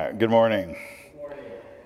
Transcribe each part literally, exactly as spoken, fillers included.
Uh, good morning. Good morning.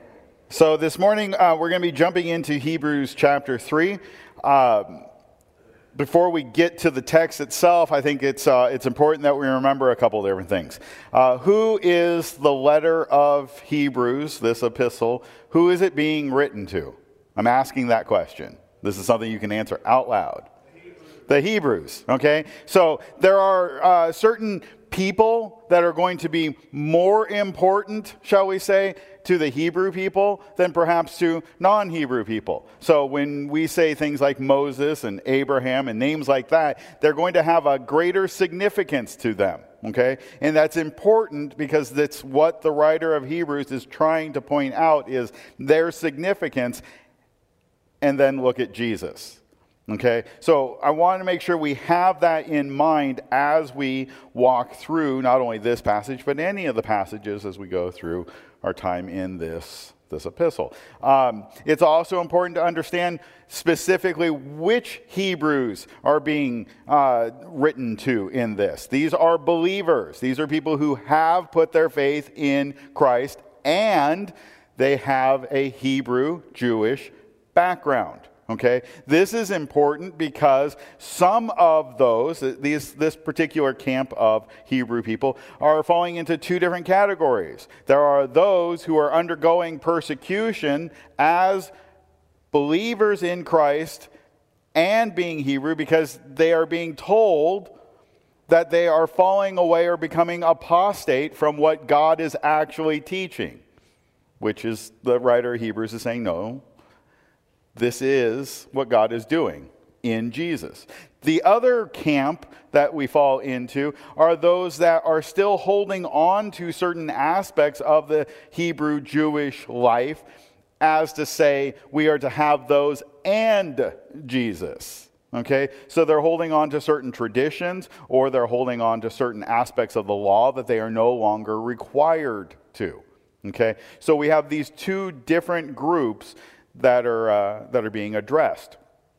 So this morning uh, we're going to be jumping into Hebrews chapter three. Um, before we get to the text itself, I think it's uh, it's important that we remember a couple of different things. Uh, who is the letter of Hebrews, this epistle? Who is it being written to? I'm asking that question. This is something you can answer out loud. The Hebrews. The Hebrews, okay? So there are uh, certain people that are going to be more important, shall we say, to the Hebrew people than perhaps to non-Hebrew people. So when we say things like Moses and Abraham and names like that, they're going to have a greater significance to them, okay? And that's important because that's what the writer of Hebrews is trying to point out is their significance, and then look at Jesus. Okay, so I want to make sure we have that in mind as we walk through not only this passage, but any of the passages as we go through our time in this, this epistle. Um, it's also important to understand specifically which Hebrews are being uh, written to in this. These are believers. These are people who have put their faith in Christ, and they have a Hebrew Jewish background. Okay, this is important because some of those, these, this particular camp of Hebrew people, are falling into two different categories. There are those who are undergoing persecution as believers in Christ and being Hebrew because they are being told that they are falling away or becoming apostate from what God is actually teaching, which is the writer of Hebrews is saying, no. This is what God is doing in Jesus. The other camp that we fall into are those that are still holding on to certain aspects of the Hebrew Jewish life, as to say we are to have those and Jesus. Okay, so they're holding on to certain traditions, or they're holding on to certain aspects of the law that they are no longer required to. Okay, so we have these two different groups that are uh, that are being addressed.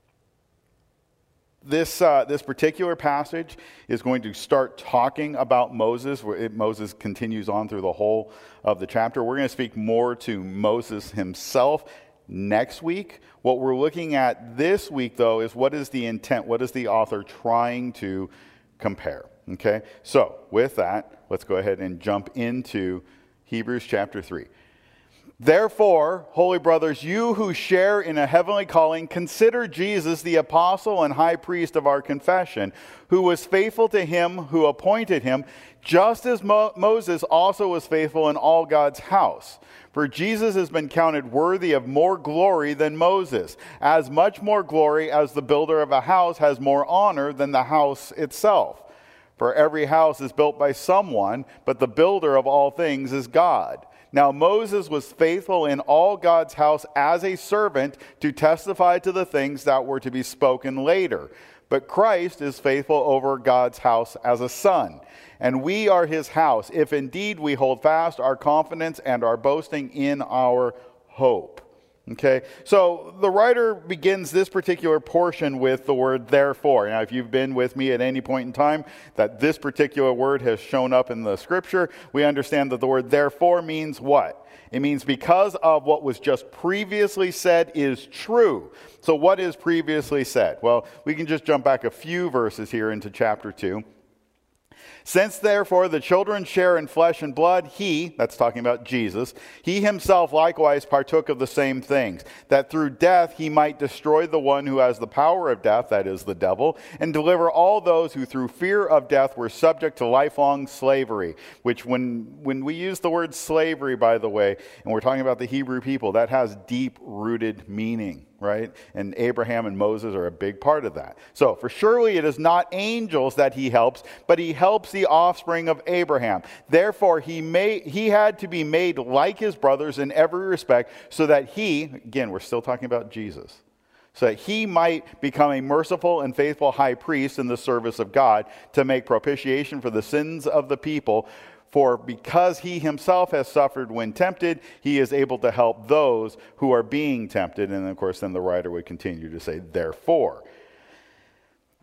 This uh, this particular passage is going to start talking about Moses. It, Moses continues on through the whole of the chapter. We're going to speak more to Moses himself next week. What we're looking at this week, though, is what is the intent? What is the author trying to compare? Okay, so with that, let's go ahead and jump into Hebrews chapter three. Therefore, holy brothers, you who share in a heavenly calling, consider Jesus the apostle and high priest of our confession, who was faithful to him who appointed him, just as Mo- Moses also was faithful in all God's house. For Jesus has been counted worthy of more glory than Moses, as much more glory as the builder of a house has more honor than the house itself. For every house is built by someone, but the builder of all things is God. Now Moses was faithful in all God's house as a servant to testify to the things that were to be spoken later. But Christ is faithful over God's house as a son. And we are his house, if indeed we hold fast our confidence and our boasting in our hope. Okay, so the writer begins this particular portion with the word therefore. Now, if you've been with me at any point in time that this particular word has shown up in the scripture, we understand that the word therefore means what? It means because of what was just previously said is true. So what is previously said? Well, we can just jump back a few verses here into chapter two. Since therefore the children share in flesh and blood, he, that's talking about Jesus, he himself likewise partook of the same things, that through death he might destroy the one who has the power of death, that is the devil, and deliver all those who through fear of death were subject to lifelong slavery. Which when, when we use the word slavery, by the way, and we're talking about the Hebrew people, that has deep-rooted meaning. Right? And Abraham and Moses are a big part of that. So, for surely it is not angels that he helps, but he helps the offspring of Abraham. Therefore, he made, he had to be made like his brothers in every respect, so that he, again, we're still talking about Jesus, so that he might become a merciful and faithful high priest in the service of God to make propitiation for the sins of the people. For because he himself has suffered when tempted, he is able to help those who are being tempted. And of course, then the writer would continue to say, therefore.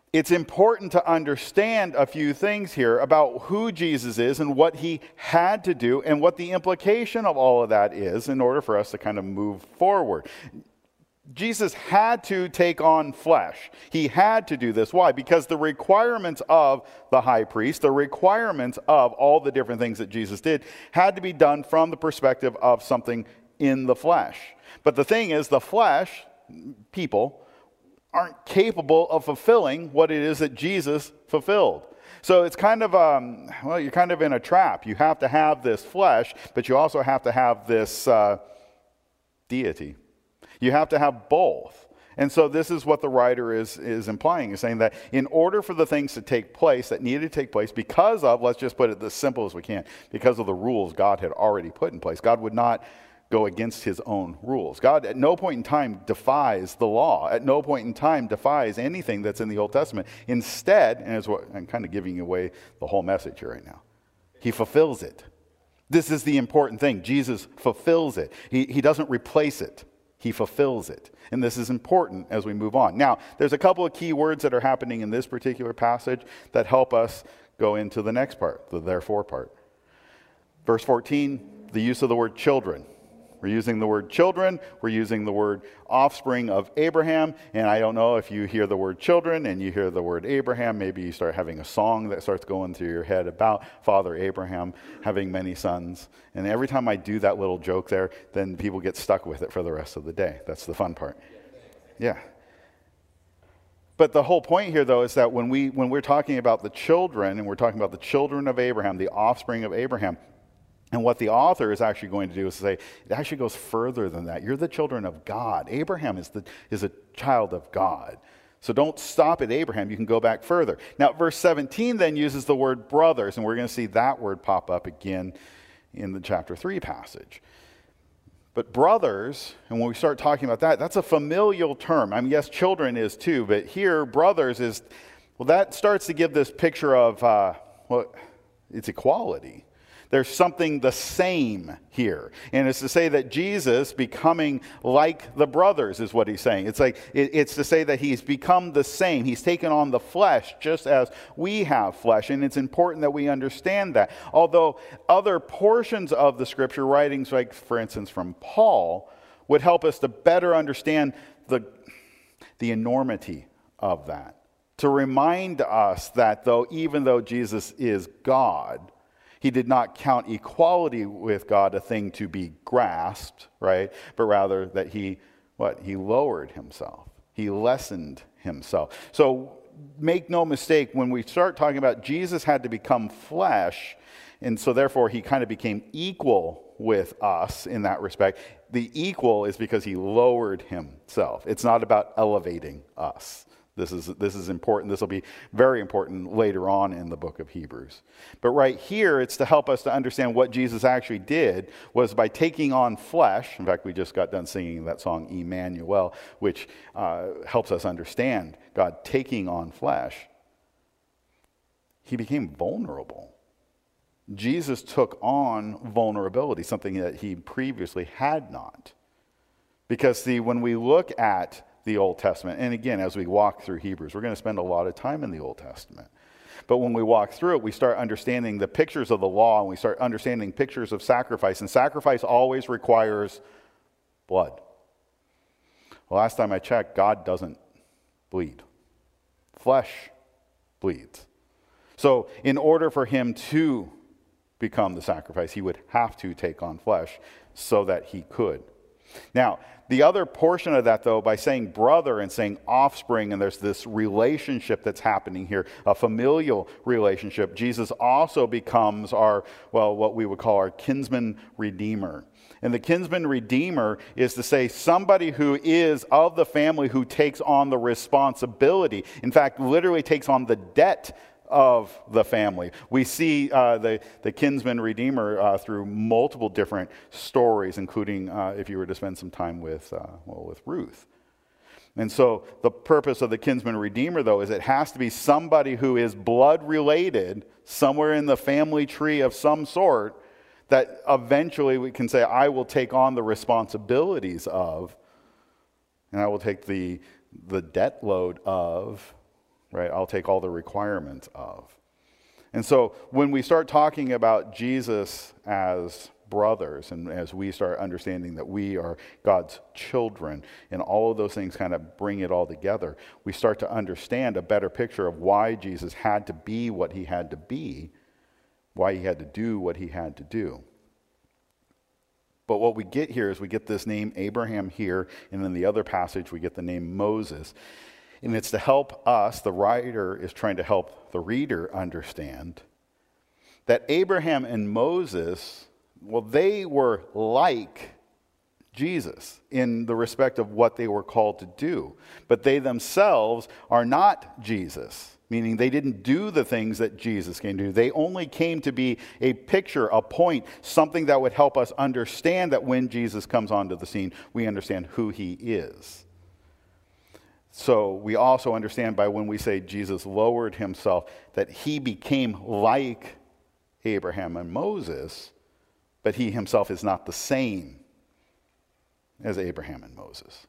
it's important to understand a few things here about who Jesus is and what he had to do and what the implication of all of that is in order for us to kind of move forward. Jesus had to take on flesh. He had to do this. Why? Because the requirements of the high priest, the requirements of all the different things that Jesus did, had to be done from the perspective of something in the flesh. But the thing is, the flesh, people, aren't capable of fulfilling what it is that Jesus fulfilled. So it's kind of, um, well, you're kind of in a trap. You have to have this flesh, but you also have to have this uh, deity. You have to have both. And so this is what the writer is, is implying, is saying that in order for the things to take place that needed to take place because of, let's just put it as simple as we can, because of the rules God had already put in place. God would not go against his own rules. God at no point in time defies the law. At no point in time defies anything that's in the Old Testament. Instead, and it's what I'm kind of giving away the whole message here right now, he fulfills it. This is the important thing. Jesus fulfills it. He, he doesn't replace it. He fulfills it. And this is important as we move on. Now, there's a couple of key words that are happening in this particular passage that help us go into the next part, the therefore part. Verse fourteen, the use of the word children. We're using the word children. We're using the word offspring of Abraham. And I don't know if you hear the word children and you hear the word Abraham, maybe you start having a song that starts going through your head about Father Abraham having many sons. And every time I do that little joke there, then people get stuck with it for the rest of the day. That's the fun part. Yeah. But the whole point here, though, is that when, we, when we're talking about the children, and we're talking about the children of Abraham, the offspring of Abraham, and what the author is actually going to do is to say, it actually goes further than that. You're the children of God. Abraham is, the, is a child of God. So don't stop at Abraham. You can go back further. Now, verse seventeen then uses the word brothers, and we're going to see that word pop up again in the chapter three passage. But brothers, and when we start talking about that, that's a familial term. I mean, yes, children is too, but here, brothers is, well, that starts to give this picture of, uh, well, it's equality. There's something the same here. And it's to say that Jesus becoming like the brothers is what he's saying. It's like it, it's to say that he's become the same. He's taken on the flesh just as we have flesh. And it's important that we understand that. Although other portions of the scripture writings, like for instance from Paul, would help us to better understand the, the enormity of that. To remind us that though, even though Jesus is God, he did not count equality with God a thing to be grasped, right? But rather that he, what? He lowered himself. He lessened himself. So make no mistake, when we start talking about Jesus had to become flesh, and so therefore he kind of became equal with us in that respect. The equal is because he lowered himself. It's not about elevating us. This is, this is important. This will be very important later on in the book of Hebrews. But right here, it's to help us to understand what Jesus actually did was by taking on flesh. In fact, we just got done singing that song, Emmanuel, which uh, helps us understand God taking on flesh. He became vulnerable. Jesus took on vulnerability, something that he previously had not. Because, see, when we look at the Old Testament, and again, as we walk through Hebrews, we're going to spend a lot of time in the Old Testament. But when we walk through it, we start understanding the pictures of the law, and we start understanding pictures of sacrifice. And sacrifice always requires blood. Well, last time I checked, God doesn't bleed. Flesh bleeds. So in order for him to become the sacrifice, he would have to take on flesh so that he could. Now, the other portion of that, though, by saying brother and saying offspring, and there's this relationship that's happening here, a familial relationship, Jesus also becomes our, well, what we would call our kinsman redeemer. And the kinsman redeemer is to say somebody who is of the family who takes on the responsibility, in fact, literally takes on the debt of the family. We see uh, the, the kinsman redeemer uh, through multiple different stories, including uh, if you were to spend some time with, uh, well, with Ruth. And so the purpose of the kinsman redeemer, though, is it has to be somebody who is blood related, somewhere in the family tree of some sort, that eventually we can say, I will take on the responsibilities of, and I will take the, the debt load of right? I'll take all the requirements of. And so when we start talking about Jesus as brothers, and as we start understanding that we are God's children, and all of those things kind of bring it all together, we start to understand a better picture of why Jesus had to be what he had to be, why he had to do what he had to do. But what we get here is we get this name Abraham here, and in the other passage we get the name Moses. And it's to help us, the writer is trying to help the reader understand that Abraham and Moses, well, they were like Jesus in the respect of what they were called to do. But they themselves are not Jesus, meaning they didn't do the things that Jesus came to do. They only came to be a picture, a point, something that would help us understand that when Jesus comes onto the scene, we understand who he is. So we also understand by when we say Jesus lowered himself, that he became like Abraham and Moses, but he himself is not the same as Abraham and Moses.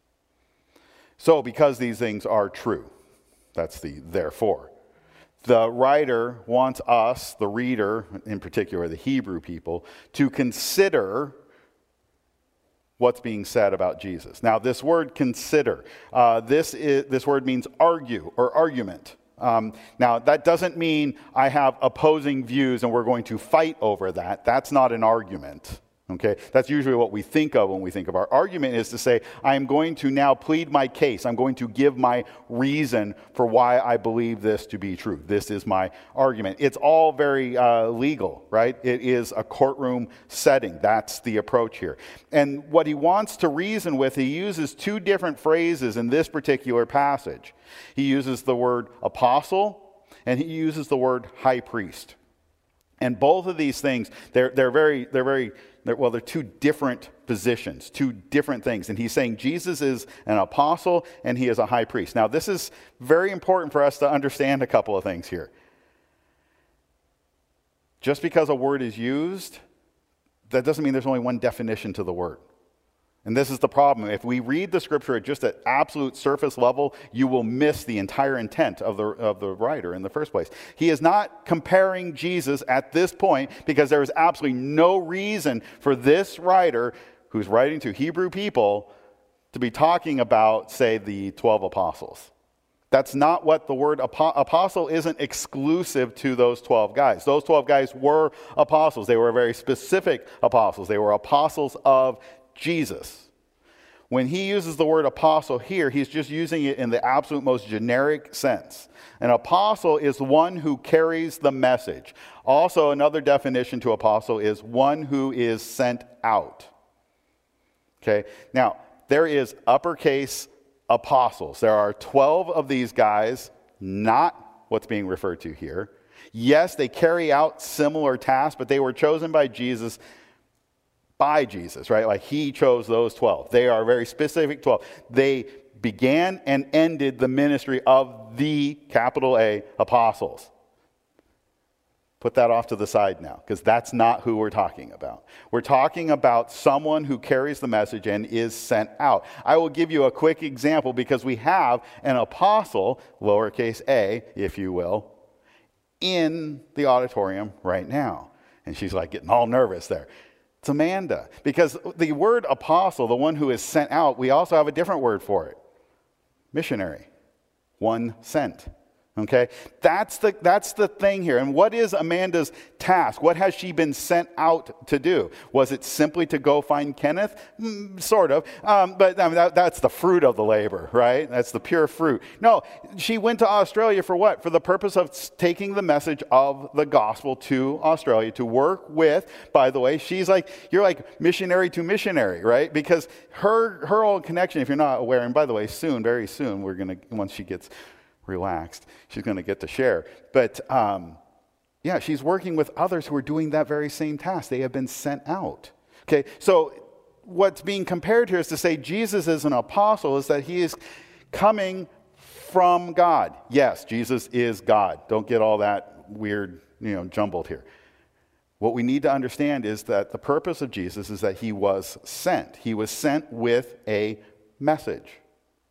So because these things are true, that's the therefore. The writer wants us, the reader, in particular the Hebrew people, to consider what's being said about Jesus. Now, this word consider, uh, this is, this word means argue or argument. Um, now, that doesn't mean I have opposing views and we're going to fight over that. That's not an argument. Okay, that's usually what we think of when we think of our argument, is to say, I am going to now plead my case. I'm going to give my reason for why I believe this to be true. This is my argument. It's all very uh, legal, right? It is a courtroom setting. That's the approach here. And what he wants to reason with, he uses two different phrases in this particular passage. He uses the word apostle and he uses the word high priest. And both of these things, they're, they're very, they're very, they're, well, they're two different positions, two different things. And he's saying Jesus is an apostle and he is a high priest. Now, this is very important for us to understand a couple of things here. Just because a word is used, that doesn't mean there's only one definition to the word. And this is the problem. If we read the scripture at just an absolute surface level, you will miss the entire intent of the, of the writer in the first place. He is not comparing Jesus at this point because there is absolutely no reason for this writer, who's writing to Hebrew people, to be talking about, say, the twelve apostles. That's not what the word apo- apostle isn't exclusive to those twelve guys. Those twelve guys were apostles. They were very specific apostles. They were apostles of Jesus. When he uses the word apostle here, he's just using it in the absolute most generic sense. An apostle is one who carries the message. Also, another definition to apostle is one who is sent out. Okay, now there is uppercase apostles. There are twelve of these guys, not what's being referred to here. Yes, they carry out similar tasks, but they were chosen by Jesus by Jesus, right? Like he chose those twelve. They are very specific twelve. They began and ended the ministry of the capital A apostles. Put that off to the side now, because that's not who we're talking about. We're talking about someone who carries the message and is sent out. I will give you a quick example because we have an apostle, lowercase a, if you will, in the auditorium right now. And she's like getting all nervous there. It's Amanda. Because the word apostle, the one who is sent out, we also have a different word for it. Missionary. One sent. Okay? That's the, that's the thing here. And what is Amanda's task? What has she been sent out to do? Was it simply to go find Kenneth? Mm, sort of. Um, but I mean, that, that's the fruit of the labor, right? That's the pure fruit. No, she went to Australia for what? For the purpose of taking the message of the gospel to Australia, to work with, by the way, she's like, you're like missionary to missionary, right? Because her, her old connection, if you're not aware, and by the way, soon, very soon, we're going to, once she gets relaxed, she's going to get to share. But um, yeah, she's working with others who are doing that very same task. They have been sent out. Okay, so what's being compared here is to say Jesus is an apostle, is that he is coming from God. Yes, Jesus is God. Don't get all that weird, you know, jumbled here. What we need to understand is that the purpose of Jesus is that he was sent. He was sent with a message.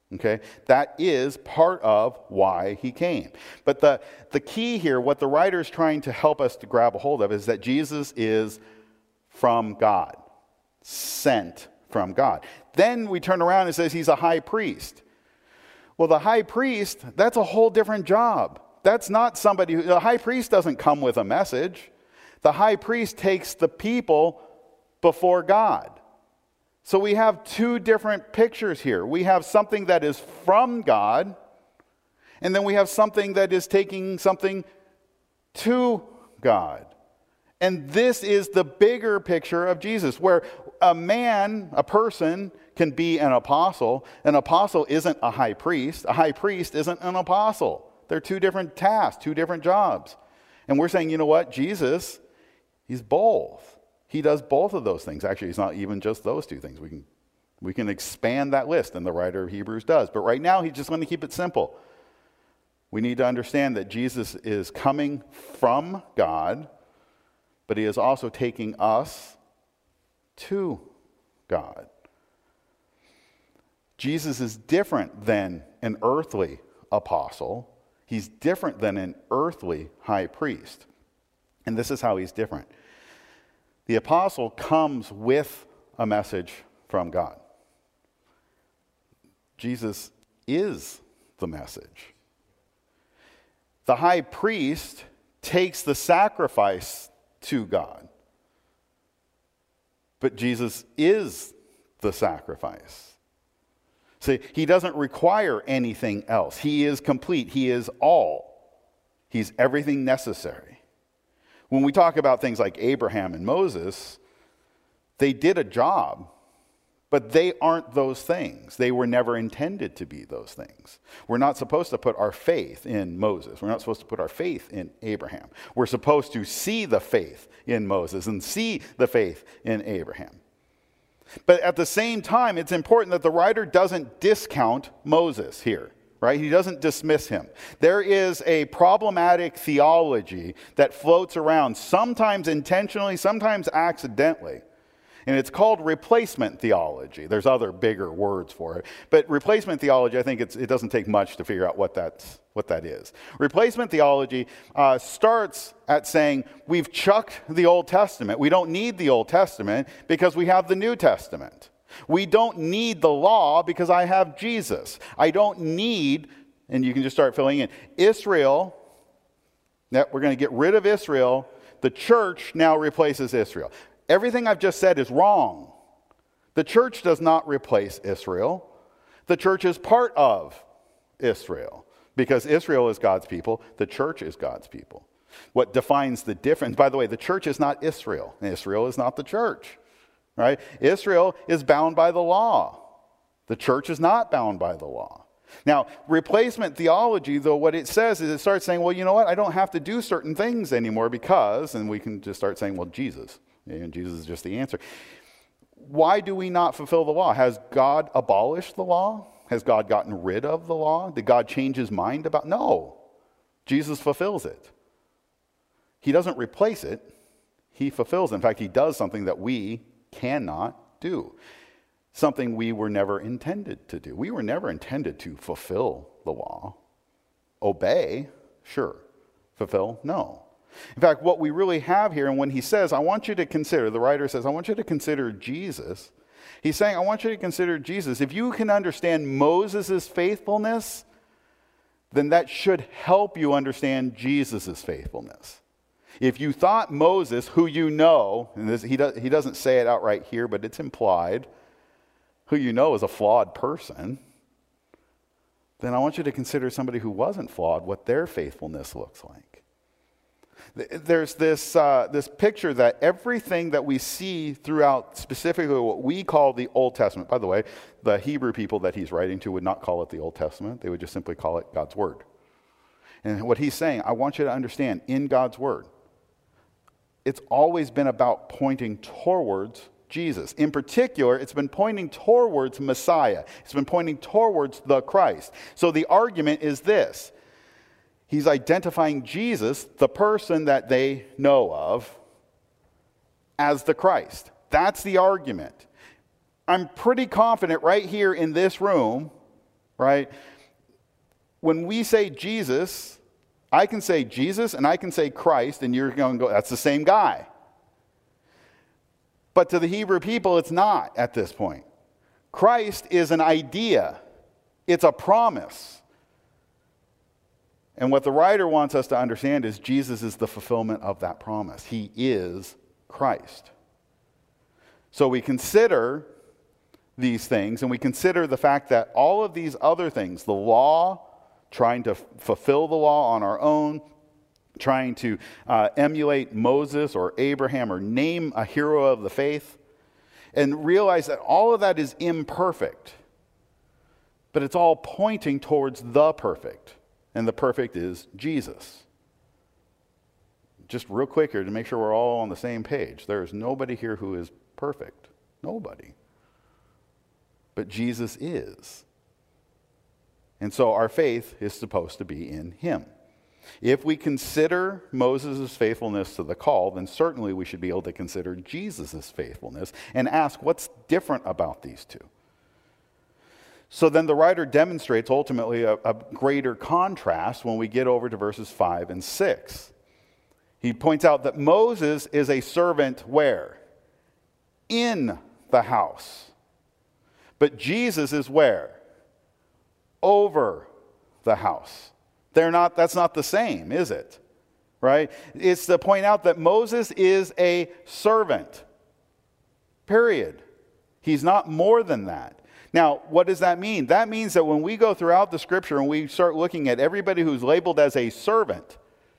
Okay, that is part of why he came. But the, the key here, what the writer is trying to help us to grab a hold of, is that Jesus is from God, sent from God. Then we turn around and says he's a high priest. Well, the high priest, that's a whole different job. That's not somebody who, the high priest doesn't come with a message. The high priest takes the people before God. So we have two different pictures here. We have something that is from God, and then we have something that is taking something to God. And this is the bigger picture of Jesus, where a man, a person, can be an apostle. An apostle isn't a high priest. A high priest isn't an apostle. They're two different tasks, two different jobs. And we're saying, you know what? Jesus, he's both. He does both of those things. Actually, it's not even just those two things. We can, we can expand that list, and the writer of Hebrews does. But right now, he's just going to keep it simple. We need to understand that Jesus is coming from God, but he is also taking us to God. Jesus is different than an earthly apostle. He's different than an earthly high priest. And this is how he's different. The apostle comes with a message from God. Jesus is the message. The high priest takes the sacrifice to God. But Jesus is the sacrifice. See, he doesn't require anything else. He is complete. He is all. He's everything necessary. When we talk about things like Abraham and Moses, they did a job, but they aren't those things. They were never intended to be those things. We're not supposed to put our faith in Moses. We're not supposed to put our faith in Abraham. We're supposed to see the faith in Moses and see the faith in Abraham. But at the same time, it's important that the writer doesn't discount Moses here. Right? He doesn't dismiss him. There is a problematic theology that floats around, sometimes intentionally, sometimes accidentally. And it's called replacement theology. There's other bigger words for it. But replacement theology, I think it's, it doesn't take much to figure out what, that's, what that is. Replacement theology uh, starts at saying, we've chucked the Old Testament. We don't need the Old Testament because we have the New Testament. We don't need the law because I have Jesus. I don't need, and you can just start filling in, Israel. That we're going to get rid of Israel. The church now replaces Israel. Everything I've just said is wrong. The church does not replace Israel. The church is part of Israel. Because Israel is God's people, the church is God's people. What defines the difference, by the way, the church is not Israel. Israel is not the church. Right? Israel is bound by the law. The church is not bound by the law. Now, replacement theology, though, what it says is it starts saying, well, you know what? I don't have to do certain things anymore because, and we can just start saying, well, Jesus. And Jesus is just the answer. Why do we not fulfill the law? Has God abolished the law? Has God gotten rid of the law? Did God change his mind about? No. Jesus fulfills it. He doesn't replace it. He fulfills it. In fact, he does something that we cannot do. Something we were never intended to do. We were never intended to fulfill the law. Obey, sure. Fulfill, no. In fact, what we really have here, and when he says, I want you to consider, the writer says, I want you to consider Jesus. He's saying, I want you to consider Jesus. If you can understand Moses' faithfulness, then that should help you understand Jesus' faithfulness. If you thought Moses, who you know, and this, he, does, he doesn't say it outright here, but it's implied, who you know is a flawed person, then I want you to consider somebody who wasn't flawed, what their faithfulness looks like. There's this, uh, this picture that everything that we see throughout specifically what we call the Old Testament, by the way, the Hebrew people that he's writing to would not call it the Old Testament. They would just simply call it God's Word. And what he's saying, I want you to understand, in God's Word, it's always been about pointing towards Jesus. In particular, it's been pointing towards Messiah. It's been pointing towards the Christ. So the argument is this. He's identifying Jesus, the person that they know of, as the Christ. That's the argument. I'm pretty confident right here in this room, right? When we say Jesus, I can say Jesus and I can say Christ, and you're going to go, that's the same guy. But to the Hebrew people, it's not at this point. Christ is an idea. It's a promise. And what the writer wants us to understand is Jesus is the fulfillment of that promise. He is Christ. So we consider these things, and we consider the fact that all of these other things, the law, trying to f- fulfill the law on our own, trying to uh, emulate Moses or Abraham or name a hero of the faith, and realize that all of that is imperfect, but it's all pointing towards the perfect, and the perfect is Jesus. Just real quick here to make sure we're all on the same page. There is nobody here who is perfect. Nobody. But Jesus is. And so our faith is supposed to be in him. If we consider Moses' faithfulness to the call, then certainly we should be able to consider Jesus' faithfulness and ask what's different about these two. So then the writer demonstrates ultimately a, a greater contrast when we get over to verses five and six. He points out that Moses is a servant where? In the house. But Jesus is where? Over the house. They're not, that's not the same, is it? Right? It's to point out that Moses is a servant. Period. He's not more than that. Now, what does that mean? That means that when we go throughout the scripture and we start looking at everybody who's labeled as a servant,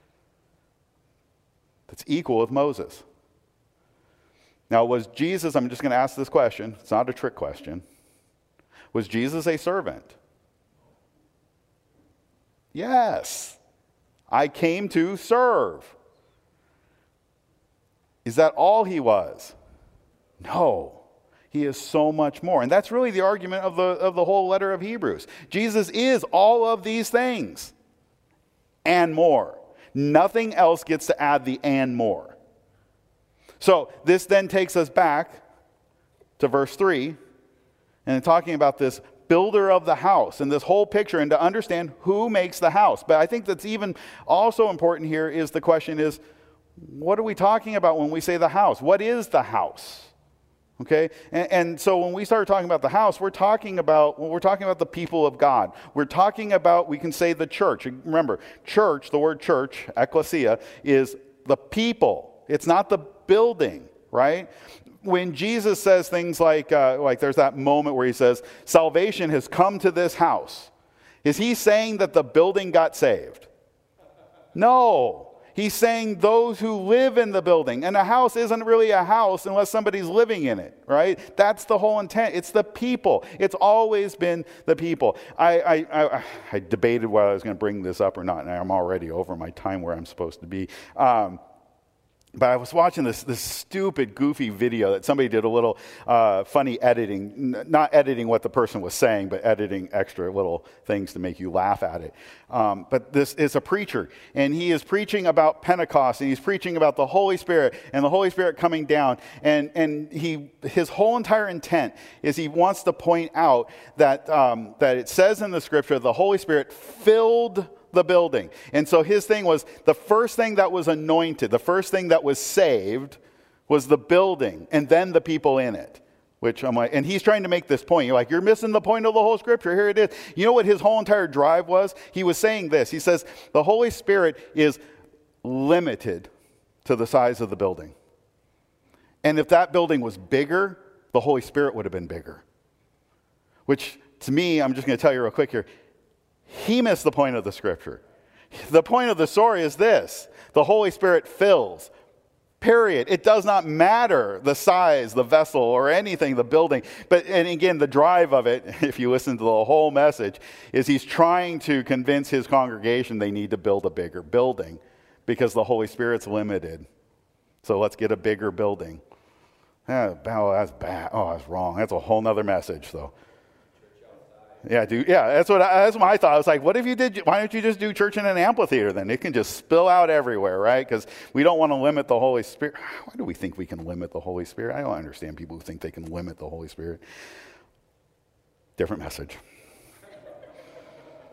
that's equal with Moses. Now, was Jesus, I'm just going to ask this question. It's not a trick question. Was Jesus a servant? Yes. I came to serve. Is that all he was? No. He is so much more. And that's really the argument of the, of the whole letter of Hebrews. Jesus is all of these things and more. Nothing else gets to add the and more. So this then takes us back to verse three and talking about this builder of the house and this whole picture and to understand who makes the house. But I think that's even also important here is the question is, what are we talking about when we say the house? What is the house? Okay, and, and so when we start talking about the house, we're talking about well, we're talking about the people of God. We're talking about, we can say the church. Remember, church, the word church, ecclesia, is the people. It's not the building, right? When Jesus says things like, uh, like there's that moment where he says, salvation has come to this house. Is he saying that the building got saved? No. He's saying those who live in the building. And a house isn't really a house unless somebody's living in it, right? That's the whole intent. It's the people. It's always been the people. I, I, I, I debated whether I was going to bring this up or not, and I'm already over my time where I'm supposed to be. Um, But I was watching this this stupid, goofy video that somebody did a little uh, funny editing, N- not editing what the person was saying, but editing extra little things to make you laugh at it. Um, but this is a preacher, and he is preaching about Pentecost, and he's preaching about the Holy Spirit, and the Holy Spirit coming down. And and he his whole entire intent is he wants to point out that um, that it says in the Scripture the Holy Spirit filled the building. And so his thing was the first thing that was anointed, the first thing that was saved was the building and then the people in it. Which I'm like, and he's trying to make this point. You're like, you're missing the point of the whole scripture. Here it is. You know what his whole entire drive was? He was saying this. He says, the Holy Spirit is limited to the size of the building. And if that building was bigger, the Holy Spirit would have been bigger. Which to me, I'm just going to tell you real quick here, he missed the point of the scripture. The point of the story is this. The Holy Spirit fills. Period. It does not matter the size, the vessel, or anything, the building. But, and again, the drive of it, if you listen to the whole message, is he's trying to convince his congregation they need to build a bigger building because the Holy Spirit's limited. So let's get a bigger building. Oh, that's bad. Oh, that's wrong. That's a whole nother message, though. Yeah, dude. Yeah, that's what I, that's what I thought. I was like, what if you did? Why don't you just do church in an amphitheater then? It can just spill out everywhere, right? Because we don't want to limit the Holy Spirit. Why do we think we can limit the Holy Spirit? I don't understand people who think they can limit the Holy Spirit. Different message.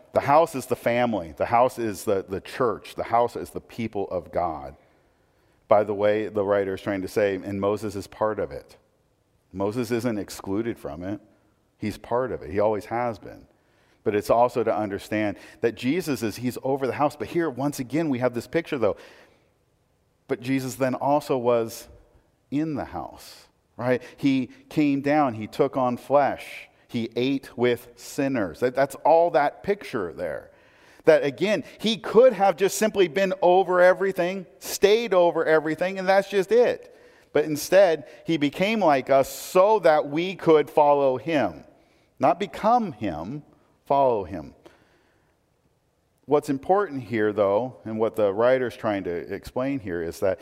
The house is the family. The house is the, the church. The house is the people of God. By the way, the writer is trying to say, and Moses is part of it. Moses isn't excluded from it. He's part of it. He always has been. But it's also to understand that Jesus is, he's over the house. But here, once again, we have this picture, though. But Jesus then also was in the house, right? He came down. He took on flesh. He ate with sinners. That, that's all that picture there. That again, he could have just simply been over everything, stayed over everything, and that's just it. But instead, he became like us so that we could follow him. Not become him, follow him. What's important here, though, and what the writer's trying to explain here is that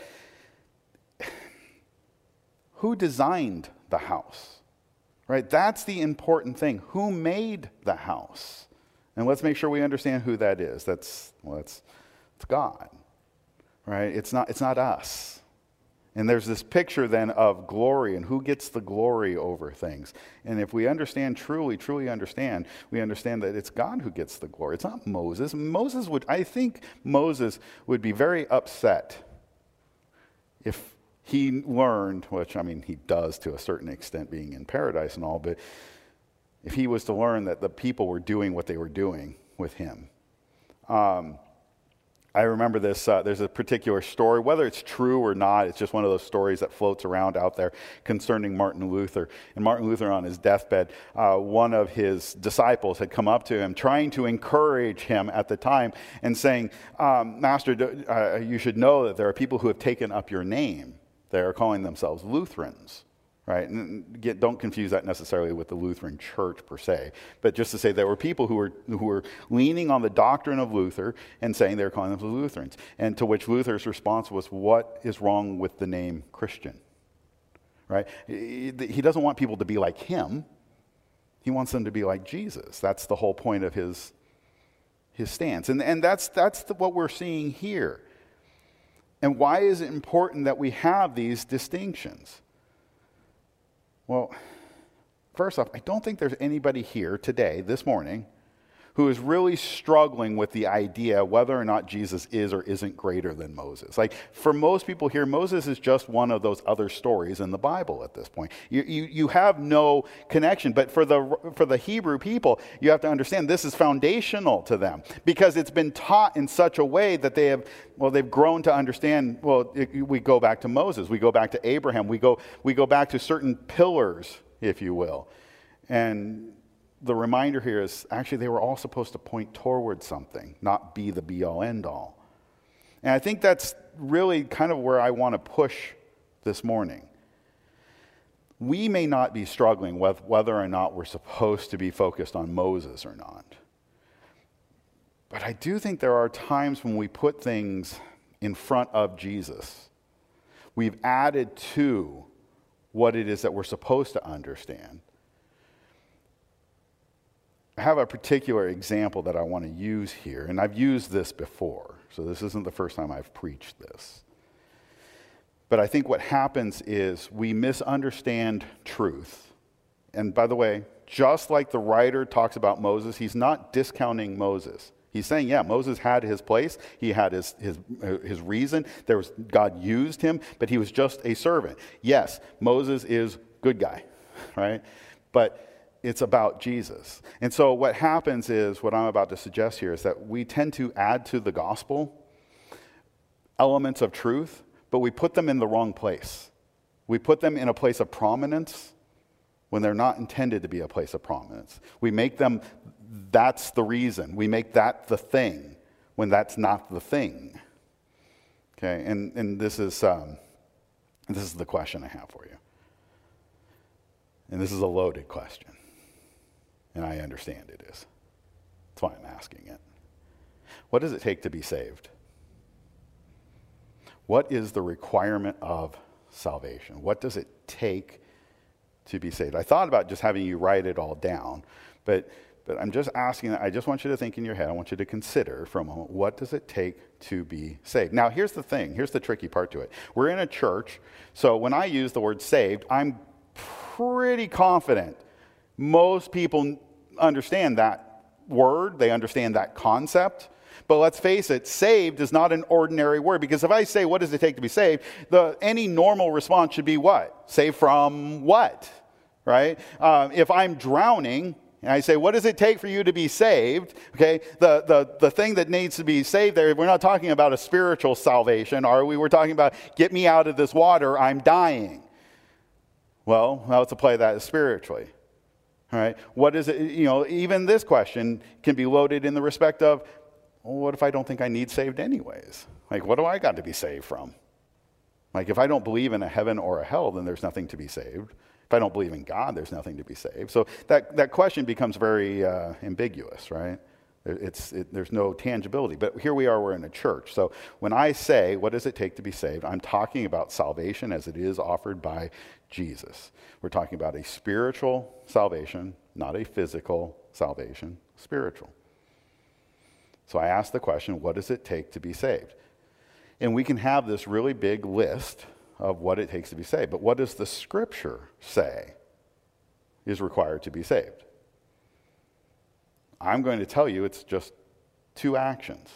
who designed the house? Right? That's the important thing. Who made the house? And let's make sure we understand who that is. That's, well, that's, it's God. Right? It's not, it's not us. And there's this picture then of glory and who gets the glory over things. And if we understand truly, truly understand, we understand that it's God who gets the glory. It's not Moses. Moses would, I think Moses would be very upset if he learned, which I mean he does to a certain extent being in paradise and all, but if he was to learn that the people were doing what they were doing with him. Um, I remember this, uh, there's a particular story, whether it's true or not, it's just one of those stories that floats around out there concerning Martin Luther. And Martin Luther on his deathbed, uh, one of his disciples had come up to him trying to encourage him at the time and saying, um, Master, uh, you should know that there are people who have taken up your name. They are calling themselves Lutherans. Right? And get, don't confuse that necessarily with the Lutheran Church per se, but just to say there were people who were who were leaning on the doctrine of Luther and saying they were calling themselves Lutherans. And to which Luther's response was, "What is wrong with the name Christian?" Right? He, he doesn't want people to be like him. He wants them to be like Jesus. That's the whole point of his his stance, and and that's that's the, what we're seeing here. And why is it important that we have these distinctions? Well, first off, I don't think there's anybody here today, this morning, who is really struggling with the idea whether or not Jesus is or isn't greater than Moses. Like, for most people here, Moses is just one of those other stories in the Bible at this point. You, you, you have no connection. But for the, for the Hebrew people, you have to understand this is foundational to them because it's been taught in such a way that they have, well, they've grown to understand, well, it, we go back to Moses, we go back to Abraham, we go, we go back to certain pillars, if you will. And the reminder here is actually they were all supposed to point toward something, not be the be-all, end-all. And I think that's really kind of where I want to push this morning. We may not be struggling with whether or not we're supposed to be focused on Moses or not. But I do think there are times when we put things in front of Jesus. We've added to what it is that we're supposed to understand. I have a particular example that I want to use here, and I've used this before, so this isn't the first time I've preached this. But I think what happens is we misunderstand truth. And by the way, just like the writer talks about Moses, he's not discounting Moses. He's saying, yeah, Moses had his place. He had his, his, his reason. There was, God used him, but he was just a servant. Yes, Moses is good guy, right? But it's about Jesus. And so what happens is, what I'm about to suggest here is that we tend to add to the gospel elements of truth, but we put them in the wrong place. We put them in a place of prominence when they're not intended to be a place of prominence. We make them, that's the reason. We make that the thing when that's not the thing. Okay, and, and this is um, this is the question I have for you. And this is a loaded question. And I understand it is. That's why I'm asking it. What does it take to be saved? What is the requirement of salvation? What does it take to be saved? I thought about just having you write it all down, but but I'm just asking, I just want you to think in your head, I want you to consider for a moment, what does it take to be saved? Now, here's the thing, here's the tricky part to it. We're in a church, so when I use the word saved, I'm pretty confident most people understand that word. They understand that concept. But let's face it, saved is not an ordinary word, because if I say, what does it take to be saved? The, any normal response should be what? Saved from what? Right? Um, if I'm drowning, and I say, what does it take for you to be saved? Okay, the, the, the thing that needs to be saved there, we're not talking about a spiritual salvation, are we? We're talking about, get me out of this water, I'm dying. Well, now let's apply that spiritually. All right, what is it, you know, even this question can be loaded in the respect of, well, what if I don't think I need saved anyways? Like, what do I got to be saved from? Like, if I don't believe in a heaven or a hell, then there's nothing to be saved. If I don't believe in God, there's nothing to be saved. So that, that question becomes very uh, ambiguous, right? It's, it, there's no tangibility. But here we are, we're in a church. So when I say, what does it take to be saved? I'm talking about salvation as it is offered by Jesus. We're talking about a spiritual salvation, not a physical salvation, spiritual. So I ask the question, what does it take to be saved? And we can have this really big list of what it takes to be saved. But what does the Scripture say is required to be saved? I'm going to tell you it's just two actions.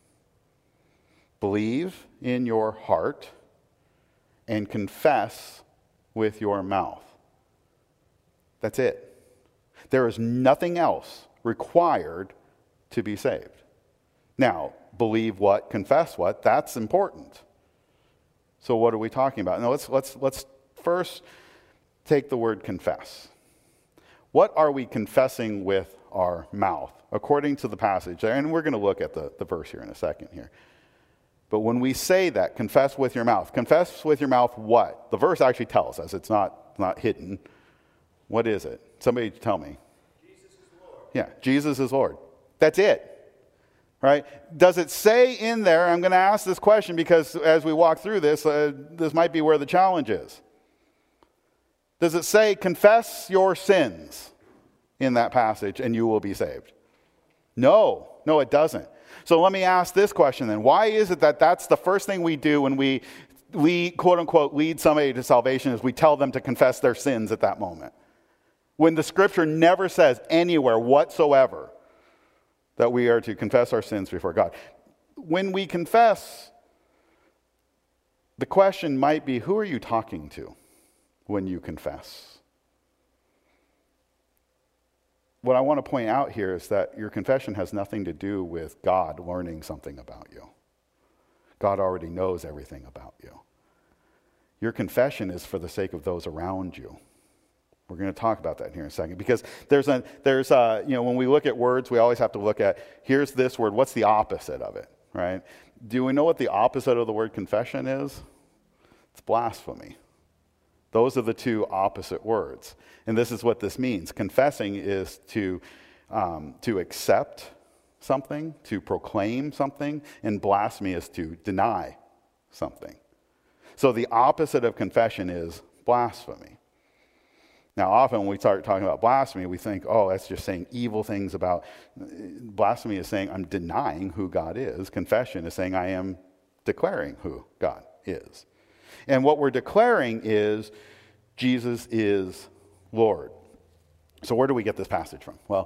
Believe in your heart and confess with your mouth. That's it. There is nothing else required to be saved. Now, believe what, confess what, that's important. So what are we talking about? Now let's let's let's first take the word confess. What are we confessing with our mouth? According to the passage, and we're going to look at the, the verse here in a second here. But when we say that, confess with your mouth. Confess with your mouth what? The verse actually tells us. It's not, not hidden. What is it? Somebody tell me. Jesus is Lord. Yeah, Jesus is Lord. That's it. Right? Does it say in there, I'm going to ask this question because as we walk through this, uh, this might be where the challenge is. Does it say, confess your sins in that passage and you will be saved? No, no, it doesn't. So let me ask this question then. Why is it that that's the first thing we do when we, we quote unquote, lead somebody to salvation is we tell them to confess their sins at that moment? When the Scripture never says anywhere whatsoever that we are to confess our sins before God. When we confess, the question might be, who are you talking to when you confess? What I want to point out here is that your confession has nothing to do with God learning something about you. God already knows everything about you. Your confession is for the sake of those around you. We're going to talk about that here in a second because there's a, there's a, you know, when we look at words, we always have to look at, here's this word, what's the opposite of it, right? Do we know what the opposite of the word confession is? It's blasphemy. Those are the two opposite words. And this is what this means. Confessing is to, um, to accept something, to proclaim something, and blasphemy is to deny something. So the opposite of confession is blasphemy. Now, often when we start talking about blasphemy, we think, oh, that's just saying evil things about... Blasphemy is saying I'm denying who God is. Confession is saying I am declaring who God is. And what we're declaring is Jesus is Lord. So where do we get this passage from? Well,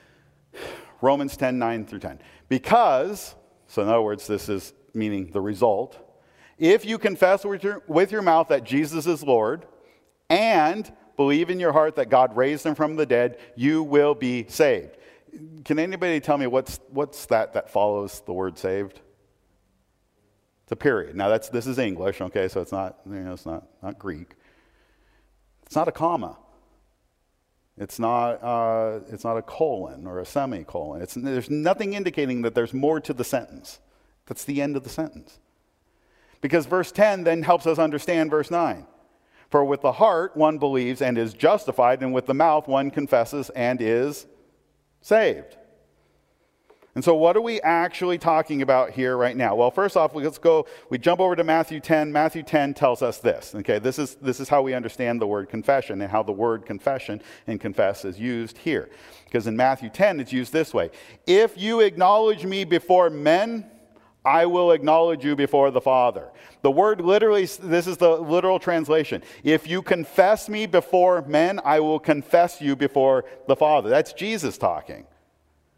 Romans ten, nine through ten. Because, so in other words, this is meaning the result. If you confess with your, with your mouth that Jesus is Lord and believe in your heart that God raised him from the dead, you will be saved. Can anybody tell me what's what's that that follows the word saved? It's a period. Now that's this is English, okay, so it's not, you know, it's not, not Greek. It's not a comma. It's not uh, it's not a colon or a semicolon. It's, there's nothing indicating that there's more to the sentence. That's the end of the sentence. Because verse ten then helps us understand verse nine. For with the heart one believes and is justified, and with the mouth one confesses and is saved. And so what are we actually talking about here right now? Well, first off, let's go, we jump over to Matthew ten. Matthew ten tells us this. Okay, this is, this is how we understand the word confession and how the word confession and confess is used here. Because in Matthew ten, it's used this way. If you acknowledge me before men, I will acknowledge you before the Father. The word literally, this is the literal translation. If you confess me before men, I will confess you before the Father. That's Jesus talking.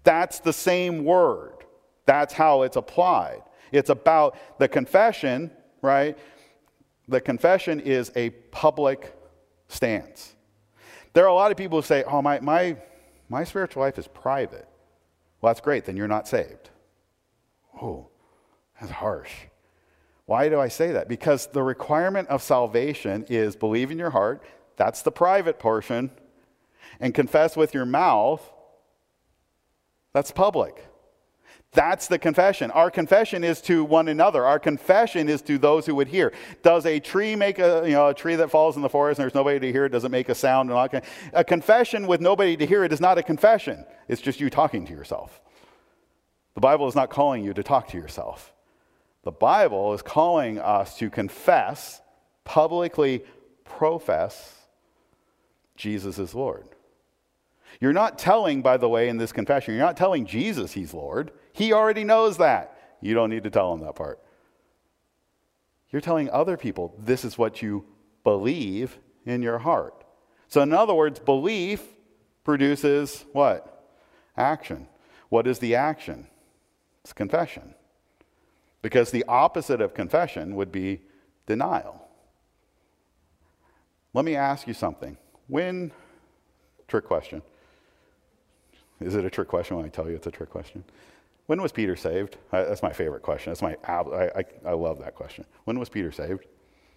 That's the same word. That's how it's applied. It's about the confession, right? The confession is a public stance. There are a lot of people who say, oh, my, my, my spiritual life is private. Well, that's great. Then you're not saved. Oh, that's harsh. Why do I say that? Because the requirement of salvation is believe in your heart. That's the private portion. And confess with your mouth. That's public. That's the confession. Our confession is to one another. Our confession is to those who would hear. Does a tree make a, you know, a tree that falls in the forest and there's nobody to hear it, does it make a sound? And all that? A confession with nobody to hear it is not a confession. It's just you talking to yourself. The Bible is not calling you to talk to yourself. The Bible is calling us to confess, publicly profess Jesus is Lord. You're not telling, by the way, in this confession, you're not telling Jesus he's Lord. He already knows that. You don't need to tell him that part. You're telling other people this is what you believe in your heart. So in other words, belief produces what? Action. What is the action? It's confession. Because the opposite of confession would be denial. Let me ask you something. When, trick question. Is it a trick question when I tell you it's a trick question? When was Peter saved? I, that's my favorite question. That's my I, I, I love that question. When was Peter saved?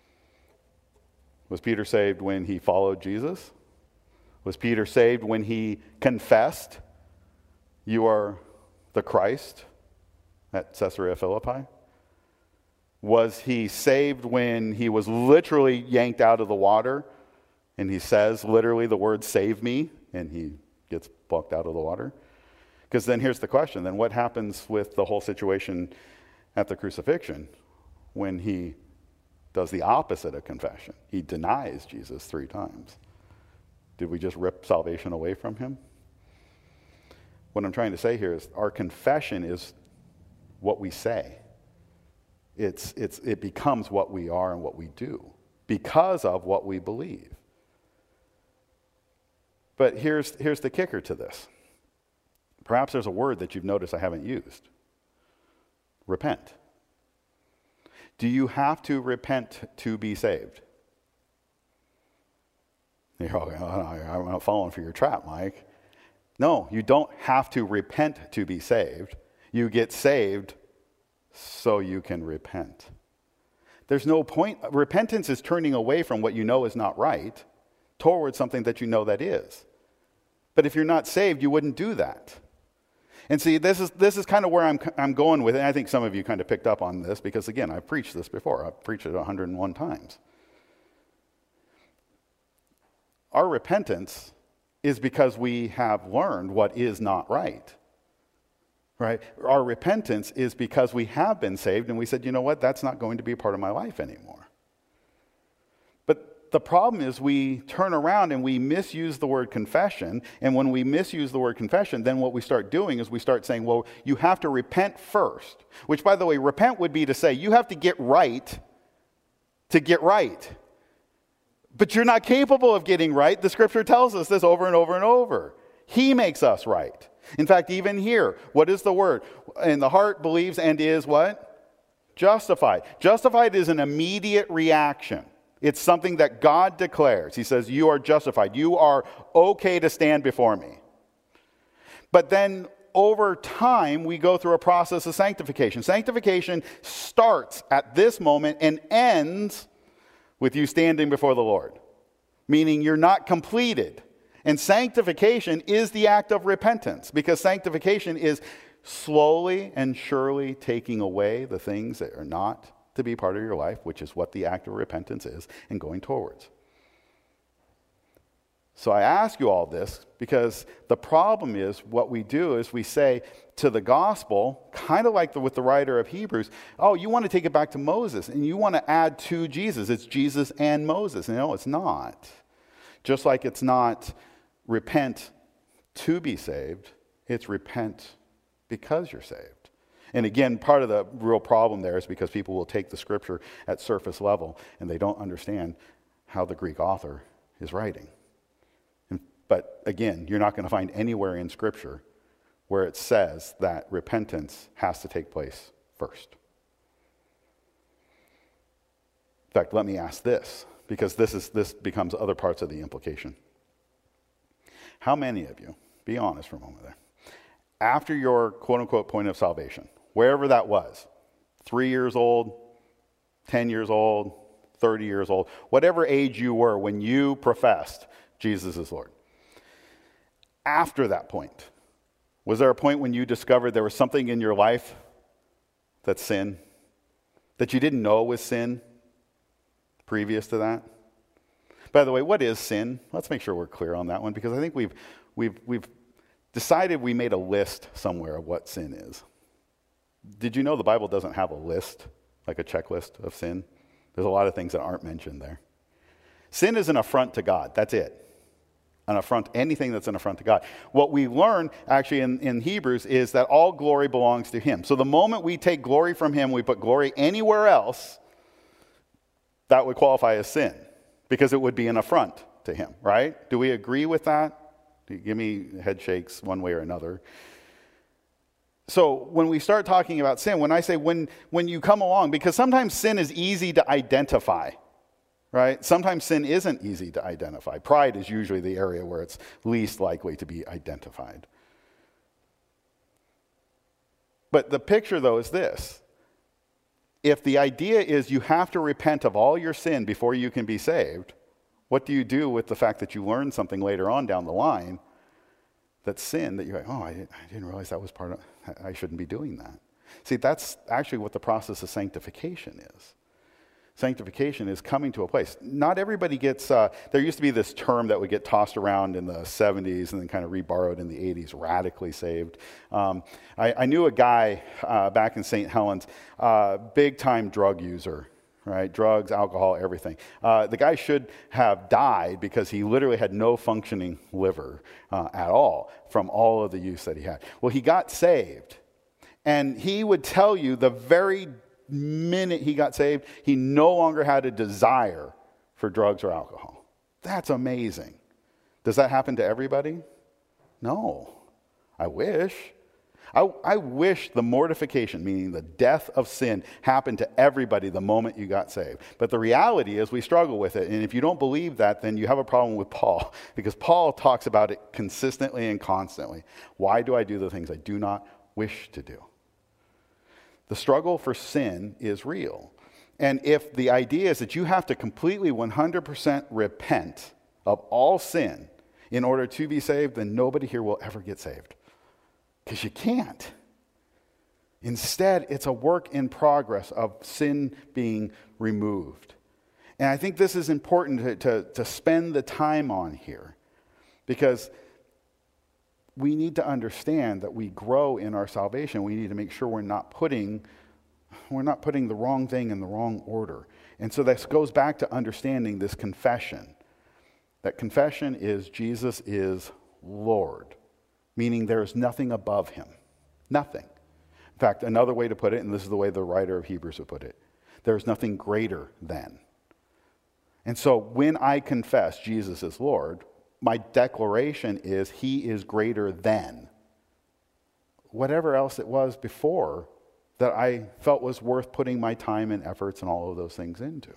Was Peter saved when he followed Jesus? Was Peter saved when he confessed, you are the Christ at Caesarea Philippi? Was he saved when he was literally yanked out of the water and he says literally the word save me and he gets plucked out of the water? Because then here's the question, then what happens with the whole situation at the crucifixion when he does the opposite of confession? He denies Jesus three times. Did we just rip salvation away from him? What I'm trying to say here is our confession is what we say. It's, it's, it becomes what we are and what we do because of what we believe. But here's, here's the kicker to this. Perhaps there's a word that you've noticed I haven't used. Repent. Do you have to repent to be saved? You're all going, oh, I'm not falling for your trap, Mike. No, you don't have to repent to be saved. You get saved so you can repent. There's no point. Repentance is turning away from what you know is not right towards something that you know that is. But if you're not saved, you wouldn't do that. And see, this is this is kind of where I'm I'm going with it. And I think some of you kind of picked up on this because, again, I've preached this before. I've preached it one hundred and one times. Our repentance is because we have learned what is not right. Right? Our repentance is because we have been saved and we said, you know what, that's not going to be a part of my life anymore. But the problem is we turn around and we misuse the word confession. And when we misuse the word confession, then what we start doing is we start saying, well, you have to repent first. Which, by the way, repent would be to say you have to get right to get right. But you're not capable of getting right. The scripture tells us this over and over and over. He makes us right. In fact, even here, what is the word? And the heart believes and is what? Justified. Justified is an immediate reaction. It's something that God declares. He says, you are justified. You are okay to stand before me. But then over time, we go through a process of sanctification. Sanctification starts at this moment and ends with you standing before the Lord. Meaning you're not completed. And sanctification is the act of repentance, because sanctification is slowly and surely taking away the things that are not to be part of your life, which is what the act of repentance is, and going towards. So I ask you all this because the problem is what we do is we say to the gospel, kind of like the, with the writer of Hebrews, oh, you want to take it back to Moses, and you want to add to Jesus. It's Jesus and Moses. And no, it's not. Just like it's not repent to be saved, it's repent because you're saved. And again, part of the real problem there is because people will take the scripture at surface level and they don't understand how the Greek author is writing. And, but again, you're not going to find anywhere in scripture where it says that repentance has to take place first. In fact, let me ask this, because this is this becomes other parts of the implication. How many of you, be honest for a moment there, after your quote-unquote point of salvation, wherever that was, three years old, ten years old, thirty years old, whatever age you were when you professed Jesus is Lord, after that point, was there a point when you discovered there was something in your life that's sin, that you didn't know was sin previous to that? By the way, what is sin? Let's make sure we're clear on that one, because I think we've we've we've decided we made a list somewhere of what sin is. Did you know the Bible doesn't have a list, like a checklist of sin? There's a lot of things that aren't mentioned there. Sin is an affront to God. That's it. An affront, anything that's an affront to God. What we learn actually in, in Hebrews is that all glory belongs to him. So the moment we take glory from him, we put glory anywhere else, that would qualify as sin, because it would be an affront to him, right? Do we agree with that? Give me head shakes one way or another. So when we start talking about sin, when I say when when you come along, because sometimes sin is easy to identify, right? Sometimes sin isn't easy to identify. Pride is usually the area where it's least likely to be identified. But the picture, though, is this. If the idea is you have to repent of all your sin before you can be saved, what do you do with the fact that you learn something later on down the line that's sin, that you're like, oh, I didn't, I didn't realize that was part of, I shouldn't be doing that. See, that's actually what the process of sanctification is. Sanctification is coming to a place. Not everybody gets, uh, there used to be this term that would get tossed around in the seventies and then kind of reborrowed in the eighties, radically saved. Um, I, I knew a guy uh, back in Saint Helens, uh, big-time drug user, right? Drugs, alcohol, everything. Uh, the guy should have died because he literally had no functioning liver uh, at all from all of the use that he had. Well, he got saved, and he would tell you the very minute he got saved, he no longer had a desire for drugs or alcohol. That's amazing. Does that happen to everybody? No. I wish. I, I wish the mortification, meaning the death of sin, happened to everybody the moment you got saved. But the reality is we struggle with it. And if you don't believe that, then you have a problem with Paul, because Paul talks about it consistently and constantly. Why do I do the things I do not wish to do? The struggle for sin is real. And if the idea is that you have to completely one hundred percent repent of all sin in order to be saved, then nobody here will ever get saved. Because you can't. Instead, it's a work in progress of sin being removed. And I think this is important to, to, to spend the time on here, because we need to understand that we grow in our salvation. We need to make sure we're not putting we're not putting the wrong thing in the wrong order. And so this goes back to understanding this confession. That confession is Jesus is Lord, meaning there is nothing above him. Nothing. In fact, another way to put it, and this is the way the writer of Hebrews would put it, there is nothing greater than. And so when I confess Jesus is Lord, my declaration is he is greater than whatever else it was before that I felt was worth putting my time and efforts and all of those things into.